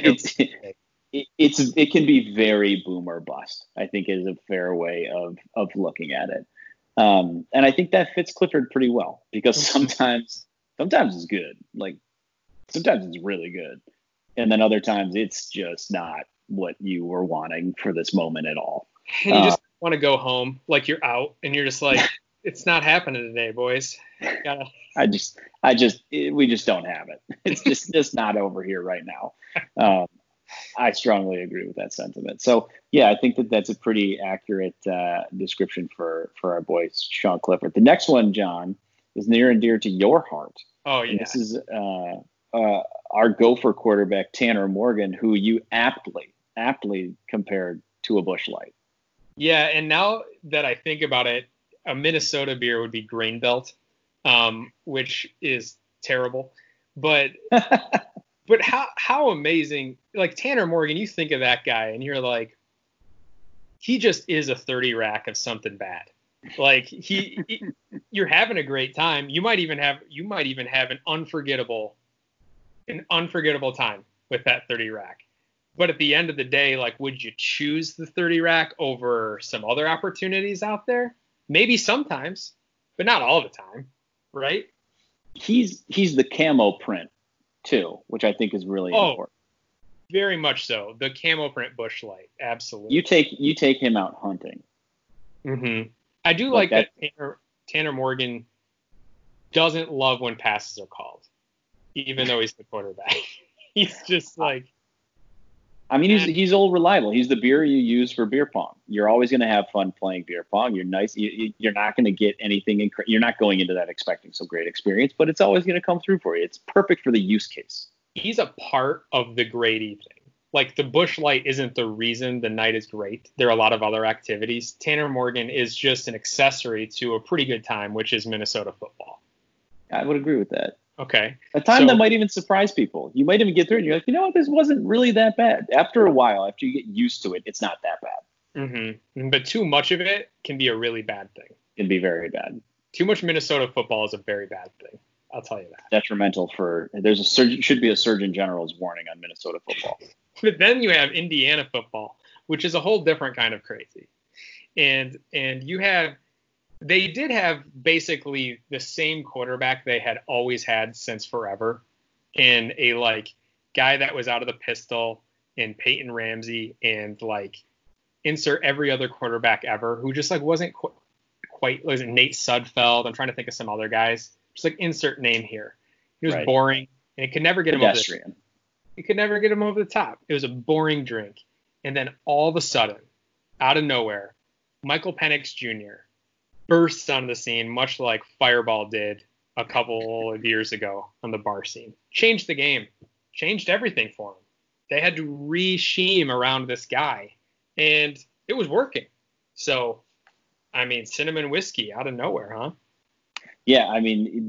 it can be very boom or bust, I think, is a fair way of looking at it. And I think that fits Clifford pretty well, because sometimes it's good, like. Sometimes it's really good, and then other times it's just not what you were wanting for this moment at all. And you just want to go home, like you're out, and you're just like, it's not happening today, boys. We just don't have it. It's just not over here right now. I strongly agree with that sentiment. So yeah, I think that's a pretty accurate description for our boy Sean Clifford. The next one, John, is near and dear to your heart. Oh yeah. And this is our Gopher quarterback, Tanner Morgan, who you aptly compared to a Busch Light. Yeah, and now that I think about it, a Minnesota beer would be Grain Belt, which is terrible. But but how amazing, like Tanner Morgan, you think of that guy and you're like, he just is a 30 rack of something bad. Like you're having a great time. You might even have an unforgettable time with that 30 rack. But at the end of the day, like, would you choose the 30 rack over some other opportunities out there? Maybe sometimes, but not all the time, right? He's the camo print too, which I think is really important. Very much so. The camo print Busch Light, absolutely. You take him out hunting. Mm-hmm. I do like that Tanner Morgan doesn't love when passes are called, even though he's the quarterback. He's just like, I mean, he's old reliable. He's the beer you use for beer pong. You're always going to have fun playing beer pong. You're nice. You're not going to get anything. You're not going into that expecting some great experience, but it's always going to come through for you. It's perfect for the use case. He's a part of the great evening. Like, the Busch Light isn't the reason the night is great. There are a lot of other activities. Tanner Morgan is just an accessory to a pretty good time, which is Minnesota football. I would agree with that. Okay. A time that might even surprise people. You might even get through it and you're like, you know what, this wasn't really that bad. After a while, after you get used to it, it's not that bad. Mm-hmm. But too much of it can be a really bad thing. It can be very bad. Too much Minnesota football is a very bad thing. I'll tell you that. Detrimental should be a Surgeon General's warning on Minnesota football. But then you have Indiana football, which is a whole different kind of crazy. And they did have basically the same quarterback they had always had since forever, and a guy that was out of the pistol, and Peyton Ramsey, and insert every other quarterback ever who just wasn't quite was it Nate Sudfeld? I'm trying to think of some other guys. Just insert name here. He was boring, and it could never get him over the top. It was a boring drink. And then all of a sudden, out of nowhere, Michael Penix Jr. bursts onto the scene, much like Fireball did a couple of years ago on the bar scene. Changed the game. Changed everything for him. They had to re-scheme around this guy, and it was working. So, I mean, cinnamon whiskey out of nowhere, huh? Yeah, I mean,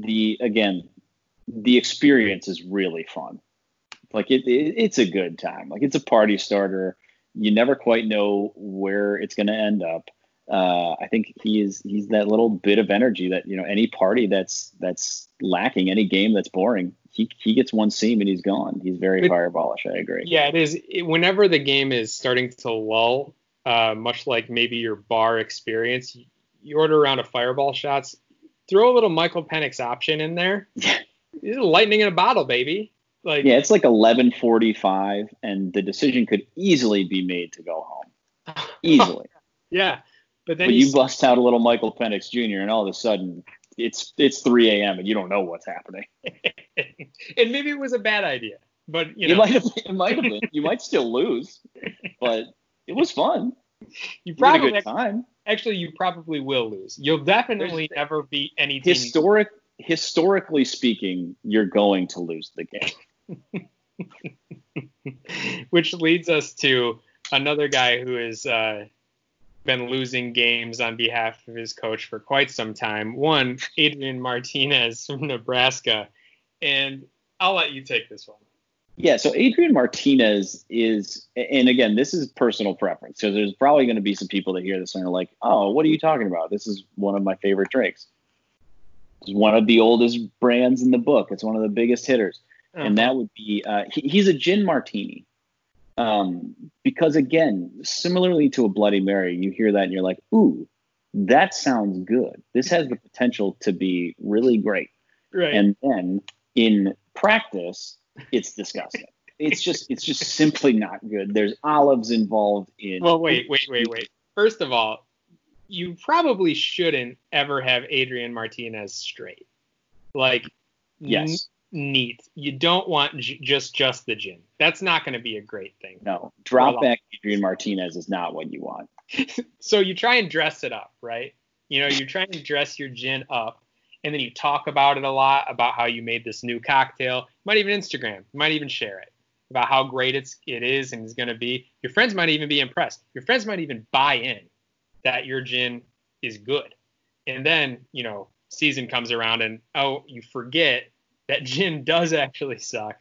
the experience is really fun. It's a good time. It's a party starter. You never quite know where it's going to end up. I think he's that little bit of energy that, any party that's lacking, any game that's boring, he gets one seam and he's gone. He's very fireballish. I agree. Yeah, it is. Whenever the game is starting to lull, much like maybe your bar experience, you order a round of Fireball shots, throw a little Michael Penix option in there. It's lightning in a bottle, baby. It's 11:45, and the decision could easily be made to go home. Easily. Yeah. But you bust out a little Michael Penix Jr. and all of a sudden it's 3 a.m. and you don't know what's happening. And maybe it was a bad idea, but it might have been. You might still lose, but it was fun. You probably had a good time. Actually, you probably will lose. You'll definitely never beat any team. Historically speaking, you're going to lose the game. Which leads us to another guy who has been losing games on behalf of his coach for quite some time. One, Adrian Martinez from Nebraska. And I'll let you take this one. Yeah, so Adrian Martinez is, and again, this is personal preference. So there's probably going to be some people that hear this and are like, oh, what are you talking about? This is one of my favorite drinks. It's one of the oldest brands in the book. It's one of the biggest hitters. Uh-huh. And that would be, he's a gin martini. Because again, similarly to a Bloody Mary, you hear that and you're like, ooh, that sounds good. This has the potential to be really great. Right. And then in practice, it's disgusting. It's just simply not good. There's olives involved in. Well, wait. First of all, you probably shouldn't ever have Adrian Martinez straight. Yes. Neat. You don't want just the gin. That's not going to be a great thing. No, drop back Adrian Martinez is not what you want. So you try and dress it up, right? You try and dress your gin up, and then you talk about it a lot, about how you made this new cocktail. You might even Instagram. You might even share it about how great it is and is going to be. Your friends might even be impressed. Your friends might even buy in that your gin is good. And then, season comes around and, you forget that gin does actually suck.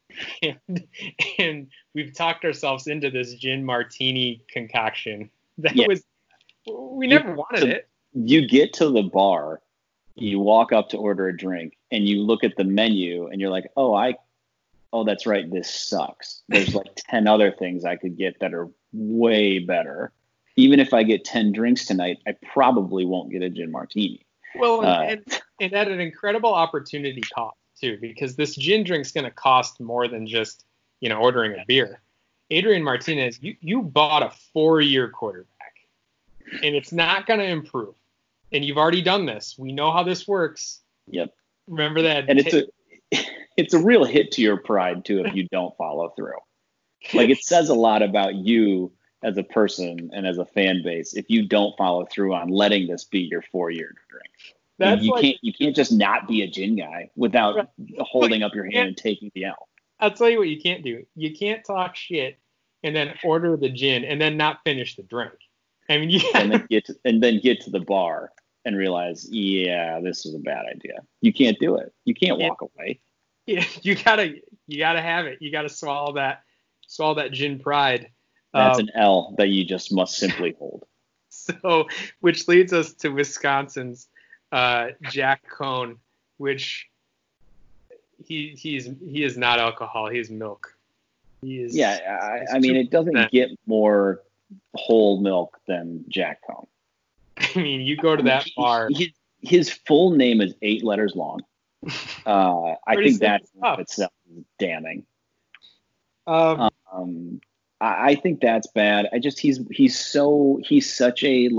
And we've talked ourselves into this gin martini concoction. We never wanted it. You get to the bar, you walk up to order a drink, and you look at the menu and you're like, oh, that's right, this sucks. There's 10 other things I could get that are way better. Even if I get 10 drinks tonight, I probably won't get a gin martini. Well, and at an incredible opportunity cost too, because this gin drink's going to cost more than just, ordering a beer. Adrian Martinez, you bought a 4-year quarterback, and it's not going to improve. And you've already done this. We know how this works. Yep. Remember that. And it's a real hit to your pride too if you don't follow through. It says a lot about you as a person and as a fan base if you don't follow through on letting this be your 4-year drink. You can't just not be a gin guy without holding up your hand and taking the L. I'll tell you what you can't do. You can't talk shit and then order the gin and then not finish the drink. I mean, and then get to the bar and realize, yeah, this was a bad idea. You can't do it. You can't walk away. Yeah, you gotta have it. You gotta swallow that gin pride. That's an L that you just must simply hold. So, which leads us to Wisconsin's Jack Cohn, which he is not alcohol. He is milk. He is. Yeah, I mean, it doesn't get more whole milk than Jack Cohn. I mean, you go to that bar. His full name is 8 letters long. I think that itself is damning. I think that's bad. He's such a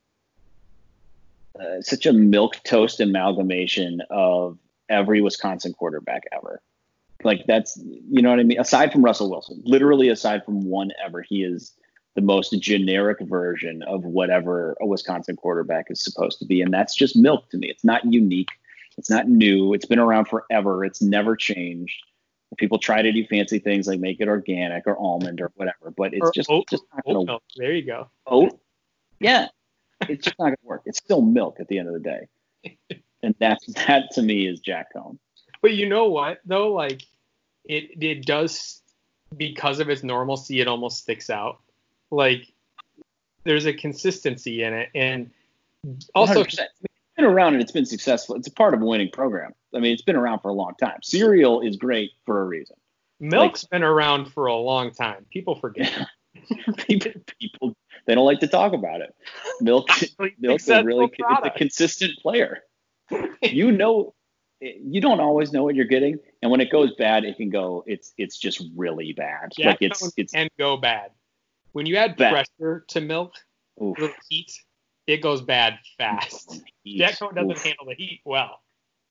such a milquetoast amalgamation of every Wisconsin quarterback ever. Like, that's, you know what I mean? Aside from Russell Wilson, literally aside from one ever, he is the most generic version of whatever a Wisconsin quarterback is supposed to be. And that's just milk to me. It's not unique. It's not new. It's been around forever. It's never changed. People try to do fancy things like make it organic or almond or whatever, but it's just not going to work. There you go. Oat? Yeah. It's just not going to work. It's still milk at the end of the day. And that to me is Jack Cohn. But you know what, though? Like, it does, because of its normalcy, it almost sticks out. Like, there's a consistency in it. And also, 100%. It's been around and it's been successful. It's a part of a winning program. I mean, it's been around for a long time. Cereal is great for a reason. Milk's been around for a long time. People forget. People, they don't like to talk about it. Milk is really, it's a consistent player. You don't always know what you're getting, and when it goes bad, it can go. It's just really bad. Jack it can go bad. When you add pressure to milk, little heat, it goes bad fast. Jack Cohn doesn't handle the heat well.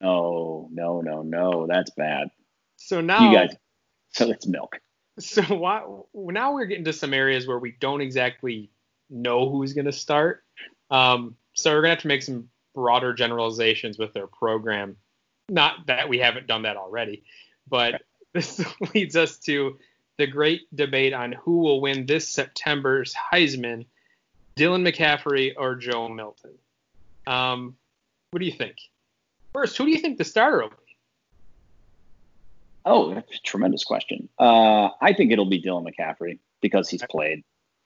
No, that's bad. So now so it's milk. So now we're getting to some areas where we don't exactly know who's going to start. So we're going to have to make some broader generalizations with their program. Not that we haven't done that already, but this leads us to the great debate on who will win this September's Heisman, Dylan McCaffrey or Joe Milton. What do you think? First, who do you think the starter will be? Oh, that's a tremendous question. I think it'll be Dylan McCaffrey because he's played.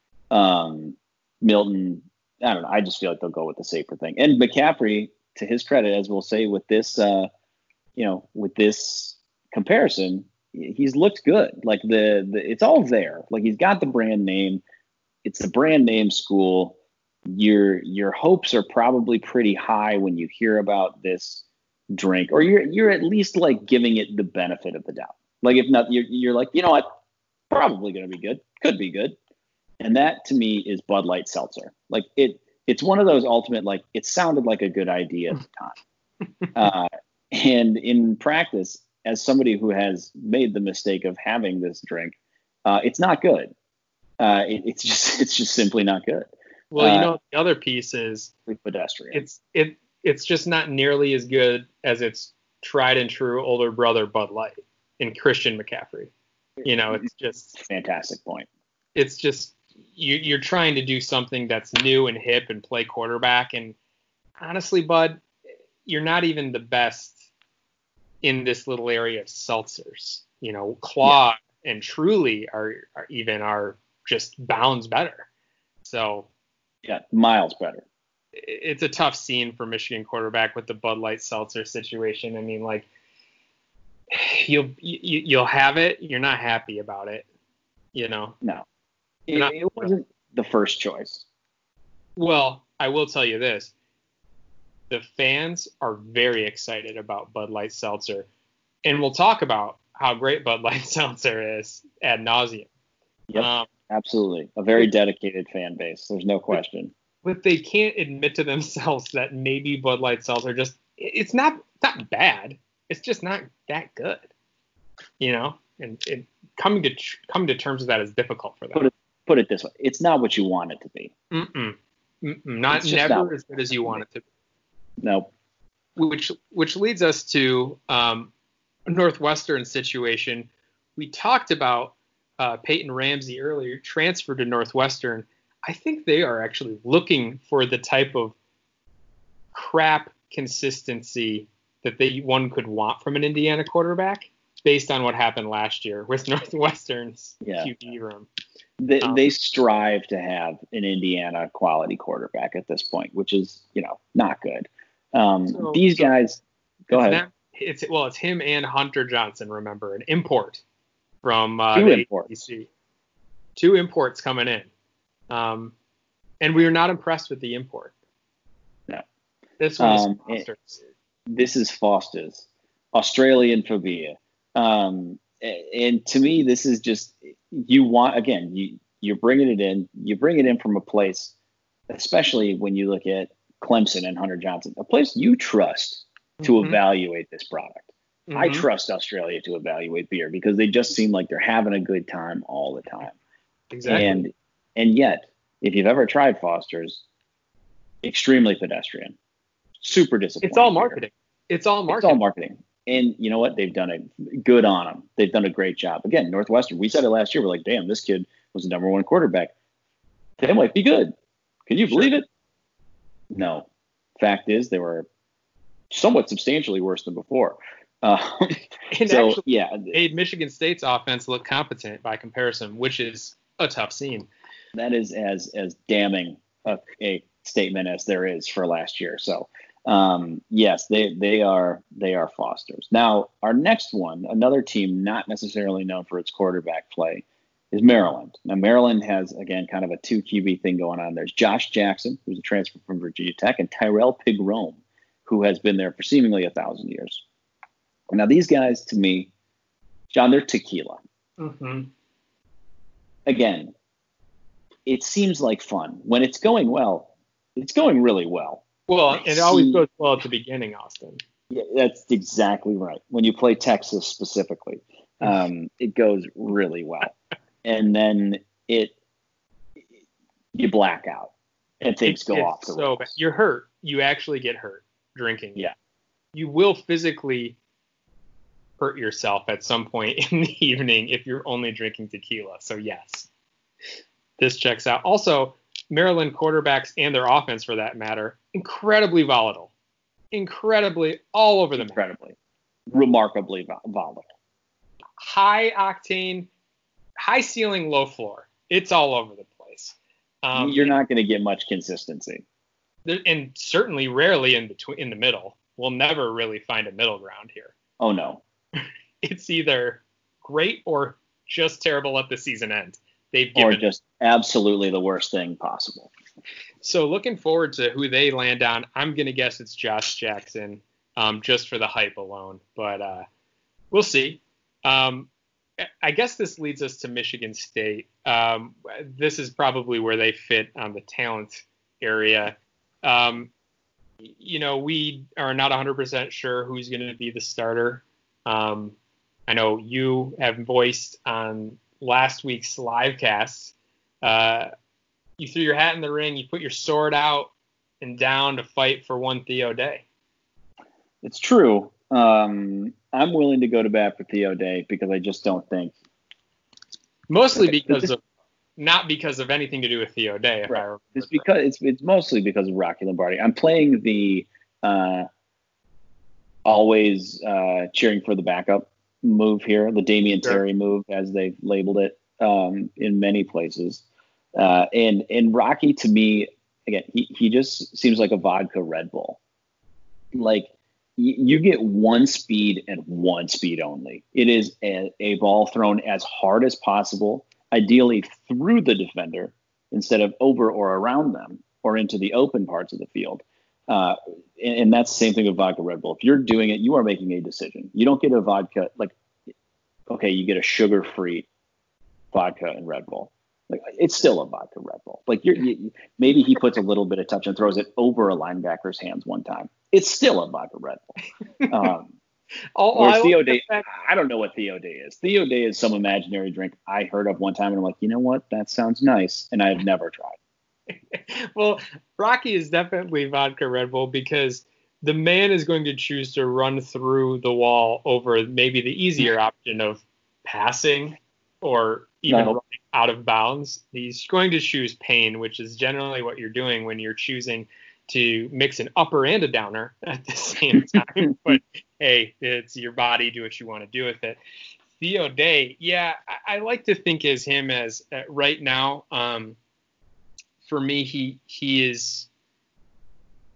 Milton, I don't know. I just feel like they'll go with the safer thing. And McCaffrey, to his credit, as we'll say with this, with this comparison, he's looked good. Like it's all there. Like, he's got the brand name. It's the brand name school. Your hopes are probably pretty high when you hear about this drink, or you're at least like giving it the benefit of the doubt. Like, if not, you're like, you know what, probably going to be good, could be good. And that to me is Bud Light Seltzer. Like, it's one of those ultimate, like, it sounded like a good idea at the time. And in practice, as somebody who has made the mistake of having this drink, it's not good. It's just simply not good. Well, the other piece is pedestrian. It's just not nearly as good as its tried and true older brother Bud Light and Christian McCaffrey. It's just fantastic point. It's just you're trying to do something that's new and hip and play quarterback. And honestly, Bud, you're not even the best in this little area of seltzers. Claw and Truly are just bounds better. So yeah, miles better. It's a tough scene for Michigan quarterback with the Bud Light Seltzer situation. I mean, like, you'll have it. You're not happy about it. No. It wasn't the first choice. Well, I will tell you this. The fans are very excited about Bud Light Seltzer. And we'll talk about how great Bud Light Seltzer is ad nauseum. Yep, absolutely. A very dedicated fan base. There's no question. But they can't admit to themselves that maybe Bud Light Seltzer it's not bad. It's just not that good. And coming to terms with that is difficult for them. Put it this way. It's not what you want it to be. Never as good as you want it to be. No. Which leads us to a Northwestern situation. We talked about Peyton Ramsey earlier, transferred to Northwestern. I think they are actually looking for the type of crap consistency that one could want from an Indiana quarterback based on what happened last year with Northwestern's QB room. They strive to have an Indiana quality quarterback at this point, which is, not good. These guys, go ahead. It's him and Hunter Johnson, remember, an import from Two the imports. ACC. Two imports coming in. And we were not impressed with the import. No. This one is Foster's. This is Foster's. Australian phobia. And to me, this is just, you're bringing it in. You bring it in from a place, especially when you look at Clemson and Hunter Johnson, a place you trust to evaluate this product. I trust Australia to evaluate beer because they just seem like they're having a good time all the time. Exactly. And yet, if you've ever tried Foster's, extremely pedestrian, super disappointing. It's all marketing. It's all marketing. And you know what? They've done it good on them. They've done a great job. Again, Northwestern, we said it last year. We're like, damn, this kid was the number one quarterback. They might be good. Can you believe it? No. Fact is, they were somewhat substantially worse than before. Made Michigan State's offense look competent by comparison, which is a tough scene. That is as damning a statement as there is for last year. So, yes, they are Foster's. Now, our next one, another team not necessarily known for its quarterback play, is Maryland. Now, Maryland has, again, kind of a 2 QB thing going on. There's Josh Jackson, who's a transfer from Virginia Tech, and Tyrell Pigrome, who has been there for seemingly 1,000 years. Now, these guys, to me, John, they're tequila. Again, it seems like fun. When it's going well, it's going really well. Well, it always goes well at the beginning, Austin. Yeah, that's exactly right. When you play Texas specifically, it goes really well. And then you black out and things go off the rails. So you're hurt. You actually get hurt drinking. Yeah. You will physically hurt yourself at some point in the evening if you're only drinking tequila. So yes, this checks out. Also, Maryland quarterbacks and their offense, for that matter, incredibly volatile. Incredibly all over the map. Remarkably volatile. High octane, high ceiling, low floor. It's all over the place. You're not going to get much consistency. And certainly rarely in the middle. We'll never really find a middle ground here. Oh, no. It's either great or just terrible at the season end. Or just absolutely the worst thing possible. So looking forward to who they land on. I'm going to guess it's Josh Jackson, just for the hype alone. But we'll see. I guess this leads us to Michigan State. This is probably where they fit on the talent area. We are not 100% sure who's going to be the starter. I know you have voiced on last week's live cast. You threw your hat in the ring, you put your sword out and down to fight for one Theo Day. It's true. I'm willing to go to bat for Theo Day because I just don't think. Mostly not because of anything to do with Theo Day. Right. It's mostly because of Rocky Lombardi. I'm playing the always cheering for the backup move here, the Damian Terry move, as they've labeled it in many places. And Rocky, to me, again, he just seems like a vodka Red Bull. Like, you get one speed and one speed only. It is a ball thrown as hard as possible, ideally through the defender instead of over or around them or into the open parts of the field. And that's the same thing with vodka Red Bull. If you're doing it, you are making a decision. You don't get a vodka, you get a sugar-free vodka and Red Bull. Like, it's still a vodka Red Bull. Like, maybe he puts a little bit of touch and throws it over a linebacker's hands one time. It's still a vodka Red Bull. Theo Day, I don't know what Theo Day is. Theo Day is some imaginary drink I heard of one time, and I'm like, you know what? That sounds nice, and I've never tried. Well, Rocky is definitely vodka Red Bull because the man is going to choose to run through the wall over maybe the easier option of passing or even running out of bounds. He's going to choose pain, which is generally what you're doing when you're choosing to mix an upper and a downer at the same time. But hey, it's your body. Do what you want to do with it. Theo Day, yeah, I like to think as him as right now. For me, he is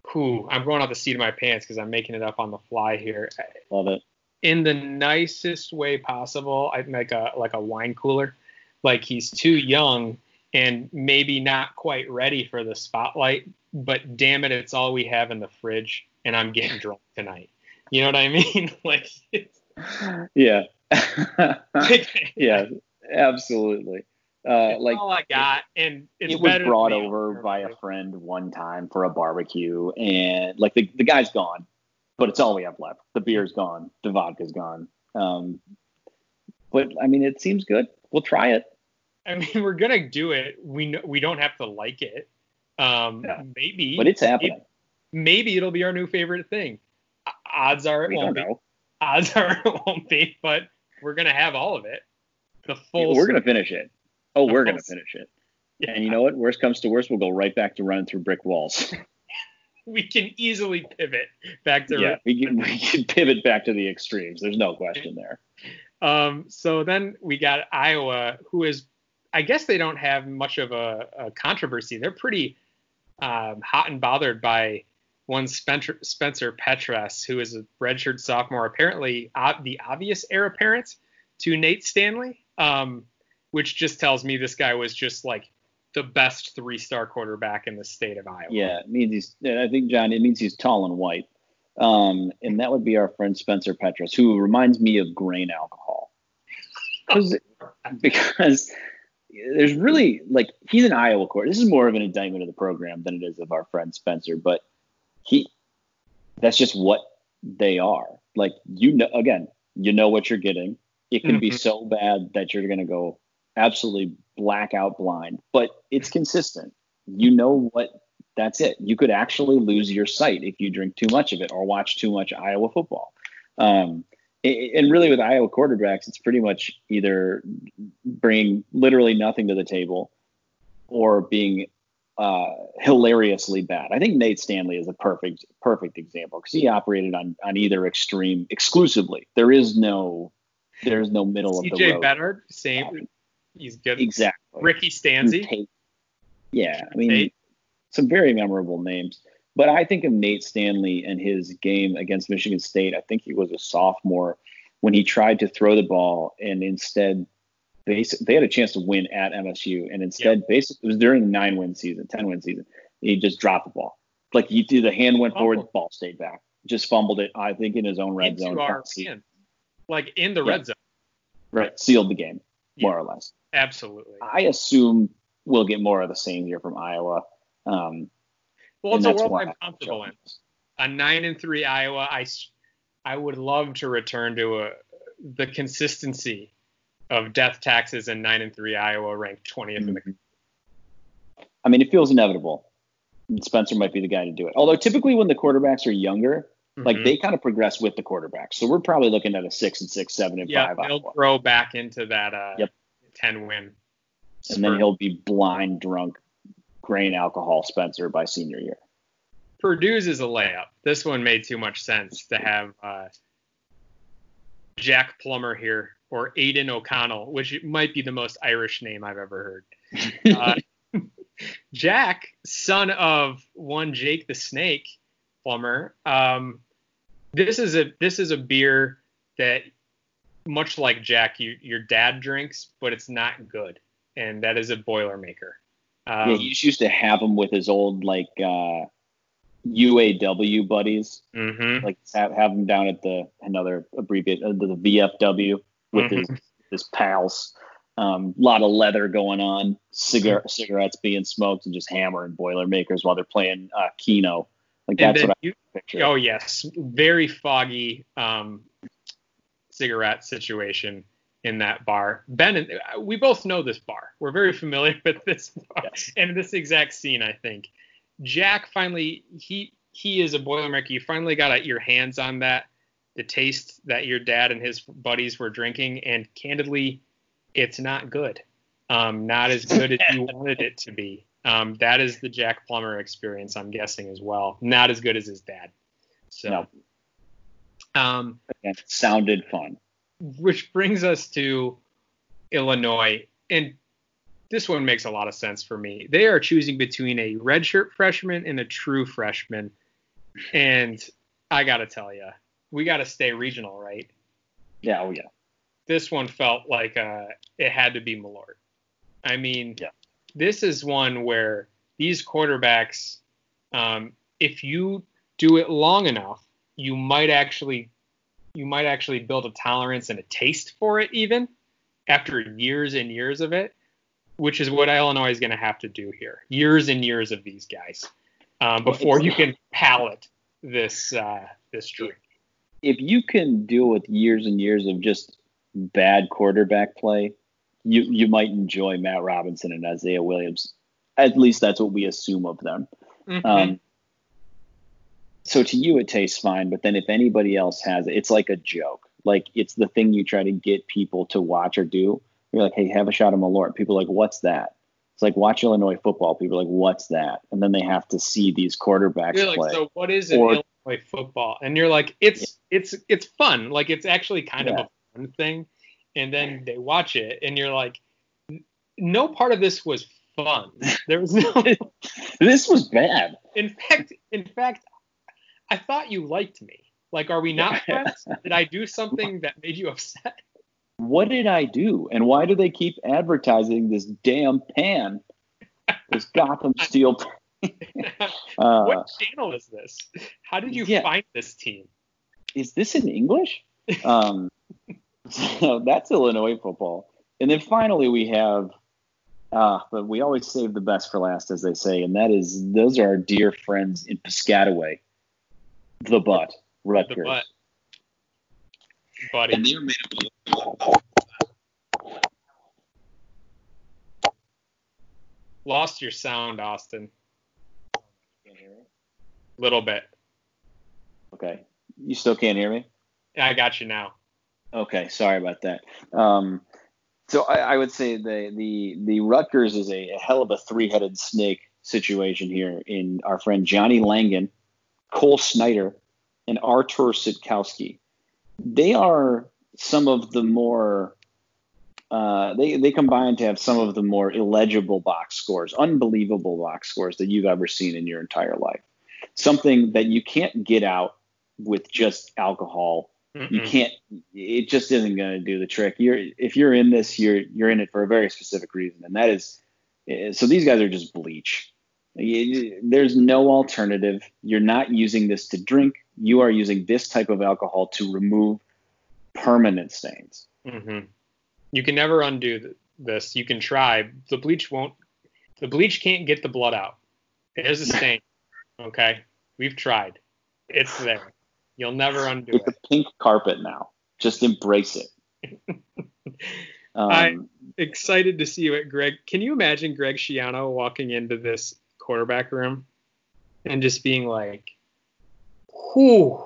I'm going off the seat of my pants because I'm making it up on the fly here. Love it. In the nicest way possible, I make like a wine cooler. Like he's too young and maybe not quite ready for the spotlight, but damn it, it's all we have in the fridge, and I'm getting drunk tonight. You know what I mean? Like, yeah, yeah, absolutely. Like all I got, and it was brought over by a friend one time for a barbecue, and like the guy's gone, but it's all we have left. The beer's gone, the vodka's gone. But I mean, it seems good. We'll try it. I mean, we're gonna do it. We don't have to like it. Yeah. Maybe, but it's happening. Maybe it'll be our new favorite thing. Odds are it won't be. Odds are it won't be, but we're gonna have all of it. We're gonna finish it. Oh, we're gonna finish it. Yeah. And you know what? Worst comes to worst, we'll go right back to running through brick walls. We can easily pivot back to. Yeah, we can pivot back to the extremes. There's no question there. So then we got Iowa, who is, I guess they don't have much of a controversy. They're pretty hot and bothered by one Spencer Petras, who is a redshirt sophomore, apparently the obvious heir apparent to Nate Stanley, which just tells me this guy was just like the best 3-star quarterback in the state of Iowa. Yeah, it means I think, John, it means he's tall and white. And that would be our friend Spencer Petras, who reminds me of grain alcohol. Because there's really, like, he's an Iowa quarterback. This is more of an indictment of the program than it is of our friend Spencer, but that's just what they are. Like, you know what you're getting. It can be so bad that you're going to go absolutely blackout blind, but it's consistent. You know what? That's it. You could actually lose your sight if you drink too much of it or watch too much Iowa football. And really with Iowa quarterbacks, it's pretty much either bringing literally nothing to the table or being hilariously bad. I think Nate Stanley is a perfect example because he operated on either extreme exclusively. There's no middle of the road. CJ Better, same. He's good. Exactly. Ricky Stanzi. Yeah, I mean, some very memorable names. But I think of Nate Stanley and his game against Michigan State. I think he was a sophomore when he tried to throw the ball, and instead they had a chance to win at MSU, and instead basically it was during the 10-win season. He just dropped the ball. Like the hand went forward, the ball stayed back. Just fumbled it, I think, in his own red zone. Like in the red zone. Right, sealed the game, more or less. Absolutely. I assume we'll get more of the same here from Iowa. Well, it's a world I'm comfortable in. A 9-3 Iowa, I would love to return to the consistency of death taxes and 9-3 Iowa ranked 20th in the country. I mean, it feels inevitable. Spencer might be the guy to do it. Although typically when the quarterbacks are younger, like they kind of progress with the quarterbacks. So we're probably looking at a 6-6, 7-5. Yeah, they'll grow back into that 10-win. And then he'll be blind drunk grain alcohol Spencer by senior year. Purdue's is a layup. This one made too much sense to have Jack Plummer here, or Aidan O'Connell, which might be the most Irish name I've ever heard. Jack, son of one Jake the Snake Plummer. This is a beer that, much like Jack, your dad drinks, but it's not good, and that is a Boilermaker. He just used to have them with his old UAW buddies. Like have them down at another abbreviation, the VFW with his pals. Lot of leather going on, cigarettes being smoked, and just hammering Boilermakers while they're playing Keno. Like that's what I picture. Oh yes, very foggy cigarette situation in that bar. Ben, we both know this bar. We're very familiar with this bar and this exact scene. I think Jack finally he is a Boilermaker. You finally got your hands on that, the taste that your dad and his buddies were drinking, and candidly, it's not good. Not as good as you wanted it to be. That is the Jack Plummer experience, I'm guessing, as well. Not as good as his dad. So, it sounded fun. Which brings us to Illinois, and this one makes a lot of sense for me. They are choosing between a redshirt freshman and a true freshman. And I got to tell you, we got to stay regional, right? Yeah, oh yeah. This one felt like it had to be Malort. I mean, This is one where these quarterbacks, if you do it long enough, you might actually build a tolerance and a taste for it even after years and years of it, which is what Illinois is going to have to do here. Years and years of these guys before you can palate this drink. If you can deal with years and years of just bad quarterback play, you might enjoy Matt Robinson and Isaiah Williams. At least that's what we assume of them. Mm-hmm. So to you, it tastes fine. But then if anybody else has it, it's like a joke. Like it's the thing you try to get people to watch or do. You're like, hey, have a shot of Malort. People are like, what's that? It's like, watch Illinois football. People are like, what's that? And then they have to see these quarterbacks You're like, play. so what is an Illinois football? And you're like, it's fun. Like it's actually kind of a fun thing. And then they watch it, and you're like, no part of this was fun. There was no. This was bad. In fact, I thought you liked me. Like, are we not friends? Did I do something that made you upset? What did I do? And why do they keep advertising this damn pan? This Gotham Steel pan? What channel is this? How did you find this team? Is this in English? So that's Illinois football. And then finally we have, but we always save the best for last, as they say, and those are our dear friends in Piscataway. The Butt, Rutgers. The Butt. Buddy. And they're made up of... Lost your sound, Austin. Little bit. Okay. You still can't hear me? I got you now. Okay, sorry about that. So I would say the Rutgers is a hell of a three-headed snake situation here in our friend Johnny Langan, Cole Snyder, and Artur Sitkowski. They are some of the more they combine to have some of the more illegible box scores, unbelievable box scores that you've ever seen in your entire life. Something that you can't get out with just alcohol. Mm-mm. You can't. It just isn't going to do the trick. If you're in this, you're in it for a very specific reason, and that is. So these guys are just bleach. There's no alternative. You're not using this to drink. You are using this type of alcohol to remove permanent stains. Mm-hmm. You can never undo this. You can try. The bleach won't. The bleach can't get the blood out. There's a stain. Okay, we've tried. It's there. You'll never undo it. It's a pink carpet now. Just embrace it. I'm excited to see what Greg. Can you imagine Greg Schiano walking into this quarterback room and just being like, "Whew."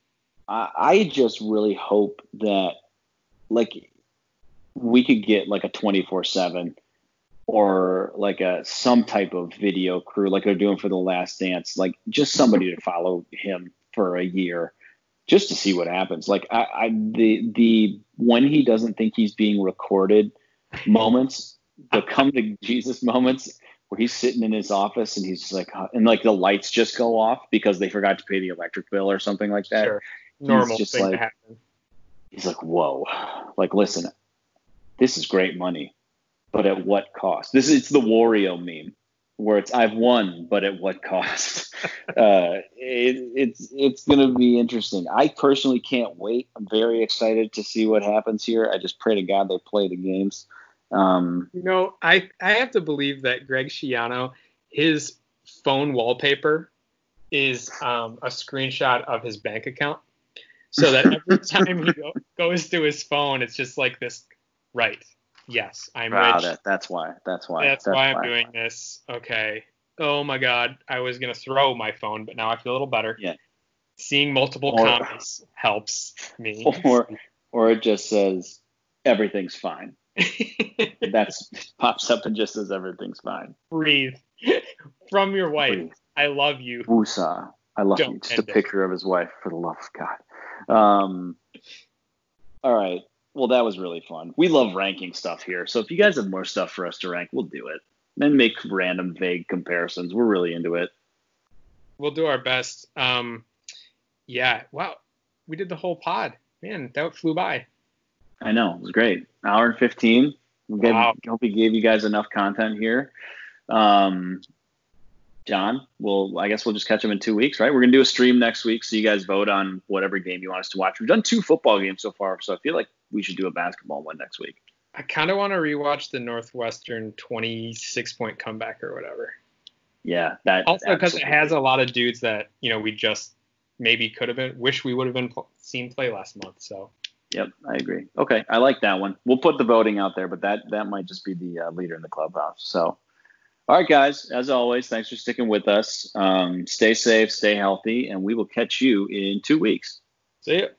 I just really hope that, like, we could get like a 24/7 or like some type of video crew, like they're doing for The Last Dance, like just somebody to follow him for a year, just to see what happens. Like the when he doesn't think he's being recorded moments, the come to Jesus moments where he's sitting in his office and he's just like, and like the lights just go off because they forgot to pay the electric bill or something like that. Sure. Normal thing to happen. He's like, whoa, like, listen, this is great money, but at what cost? It's the Wario meme where it's I've won, but at what cost? It's going to be interesting. I personally can't wait. I'm very excited to see what happens here. I just pray to God they play the games. I have to believe that Greg Schiano, his phone wallpaper is a screenshot of his bank account, so that every time he goes to his phone, it's just like this. Right. Yes, I'm rich. That's why I'm doing this. Okay. Oh my God, I was gonna throw my phone, but now I feel a little better. Yeah. Seeing multiple comments helps me. Or it just says everything's fine. That's pops up and just says everything's fine. Breathe. From your wife. Breathe. I love you. Woosah. I love you. Just a picture of his wife, for the love of God. All right. Well, that was really fun. We love ranking stuff here. So if you guys have more stuff for us to rank, we'll do it. And make random, vague comparisons. We're really into it. We'll do our best. Yeah. Wow. We did the whole pod. Man, that flew by. I know. It was great. Hour and 15. Wow. Hope we gave you guys enough content here. John, I guess we'll just catch them in 2 weeks, right? We're going to do a stream next week, so you guys vote on whatever game you want us to watch. We've done 2 football games so far, so I feel like we should do a basketball one next week. I kind of want to rewatch the Northwestern 26-point comeback or whatever. Yeah. That also because it has a lot of dudes that, we just maybe wish we would have been seen play last month, so. Yep, I agree. Okay, I like that one. We'll put the voting out there, but that might just be the leader in the clubhouse. So, all right, guys, as always, thanks for sticking with us. Stay safe, stay healthy, and we will catch you in 2 weeks. See ya.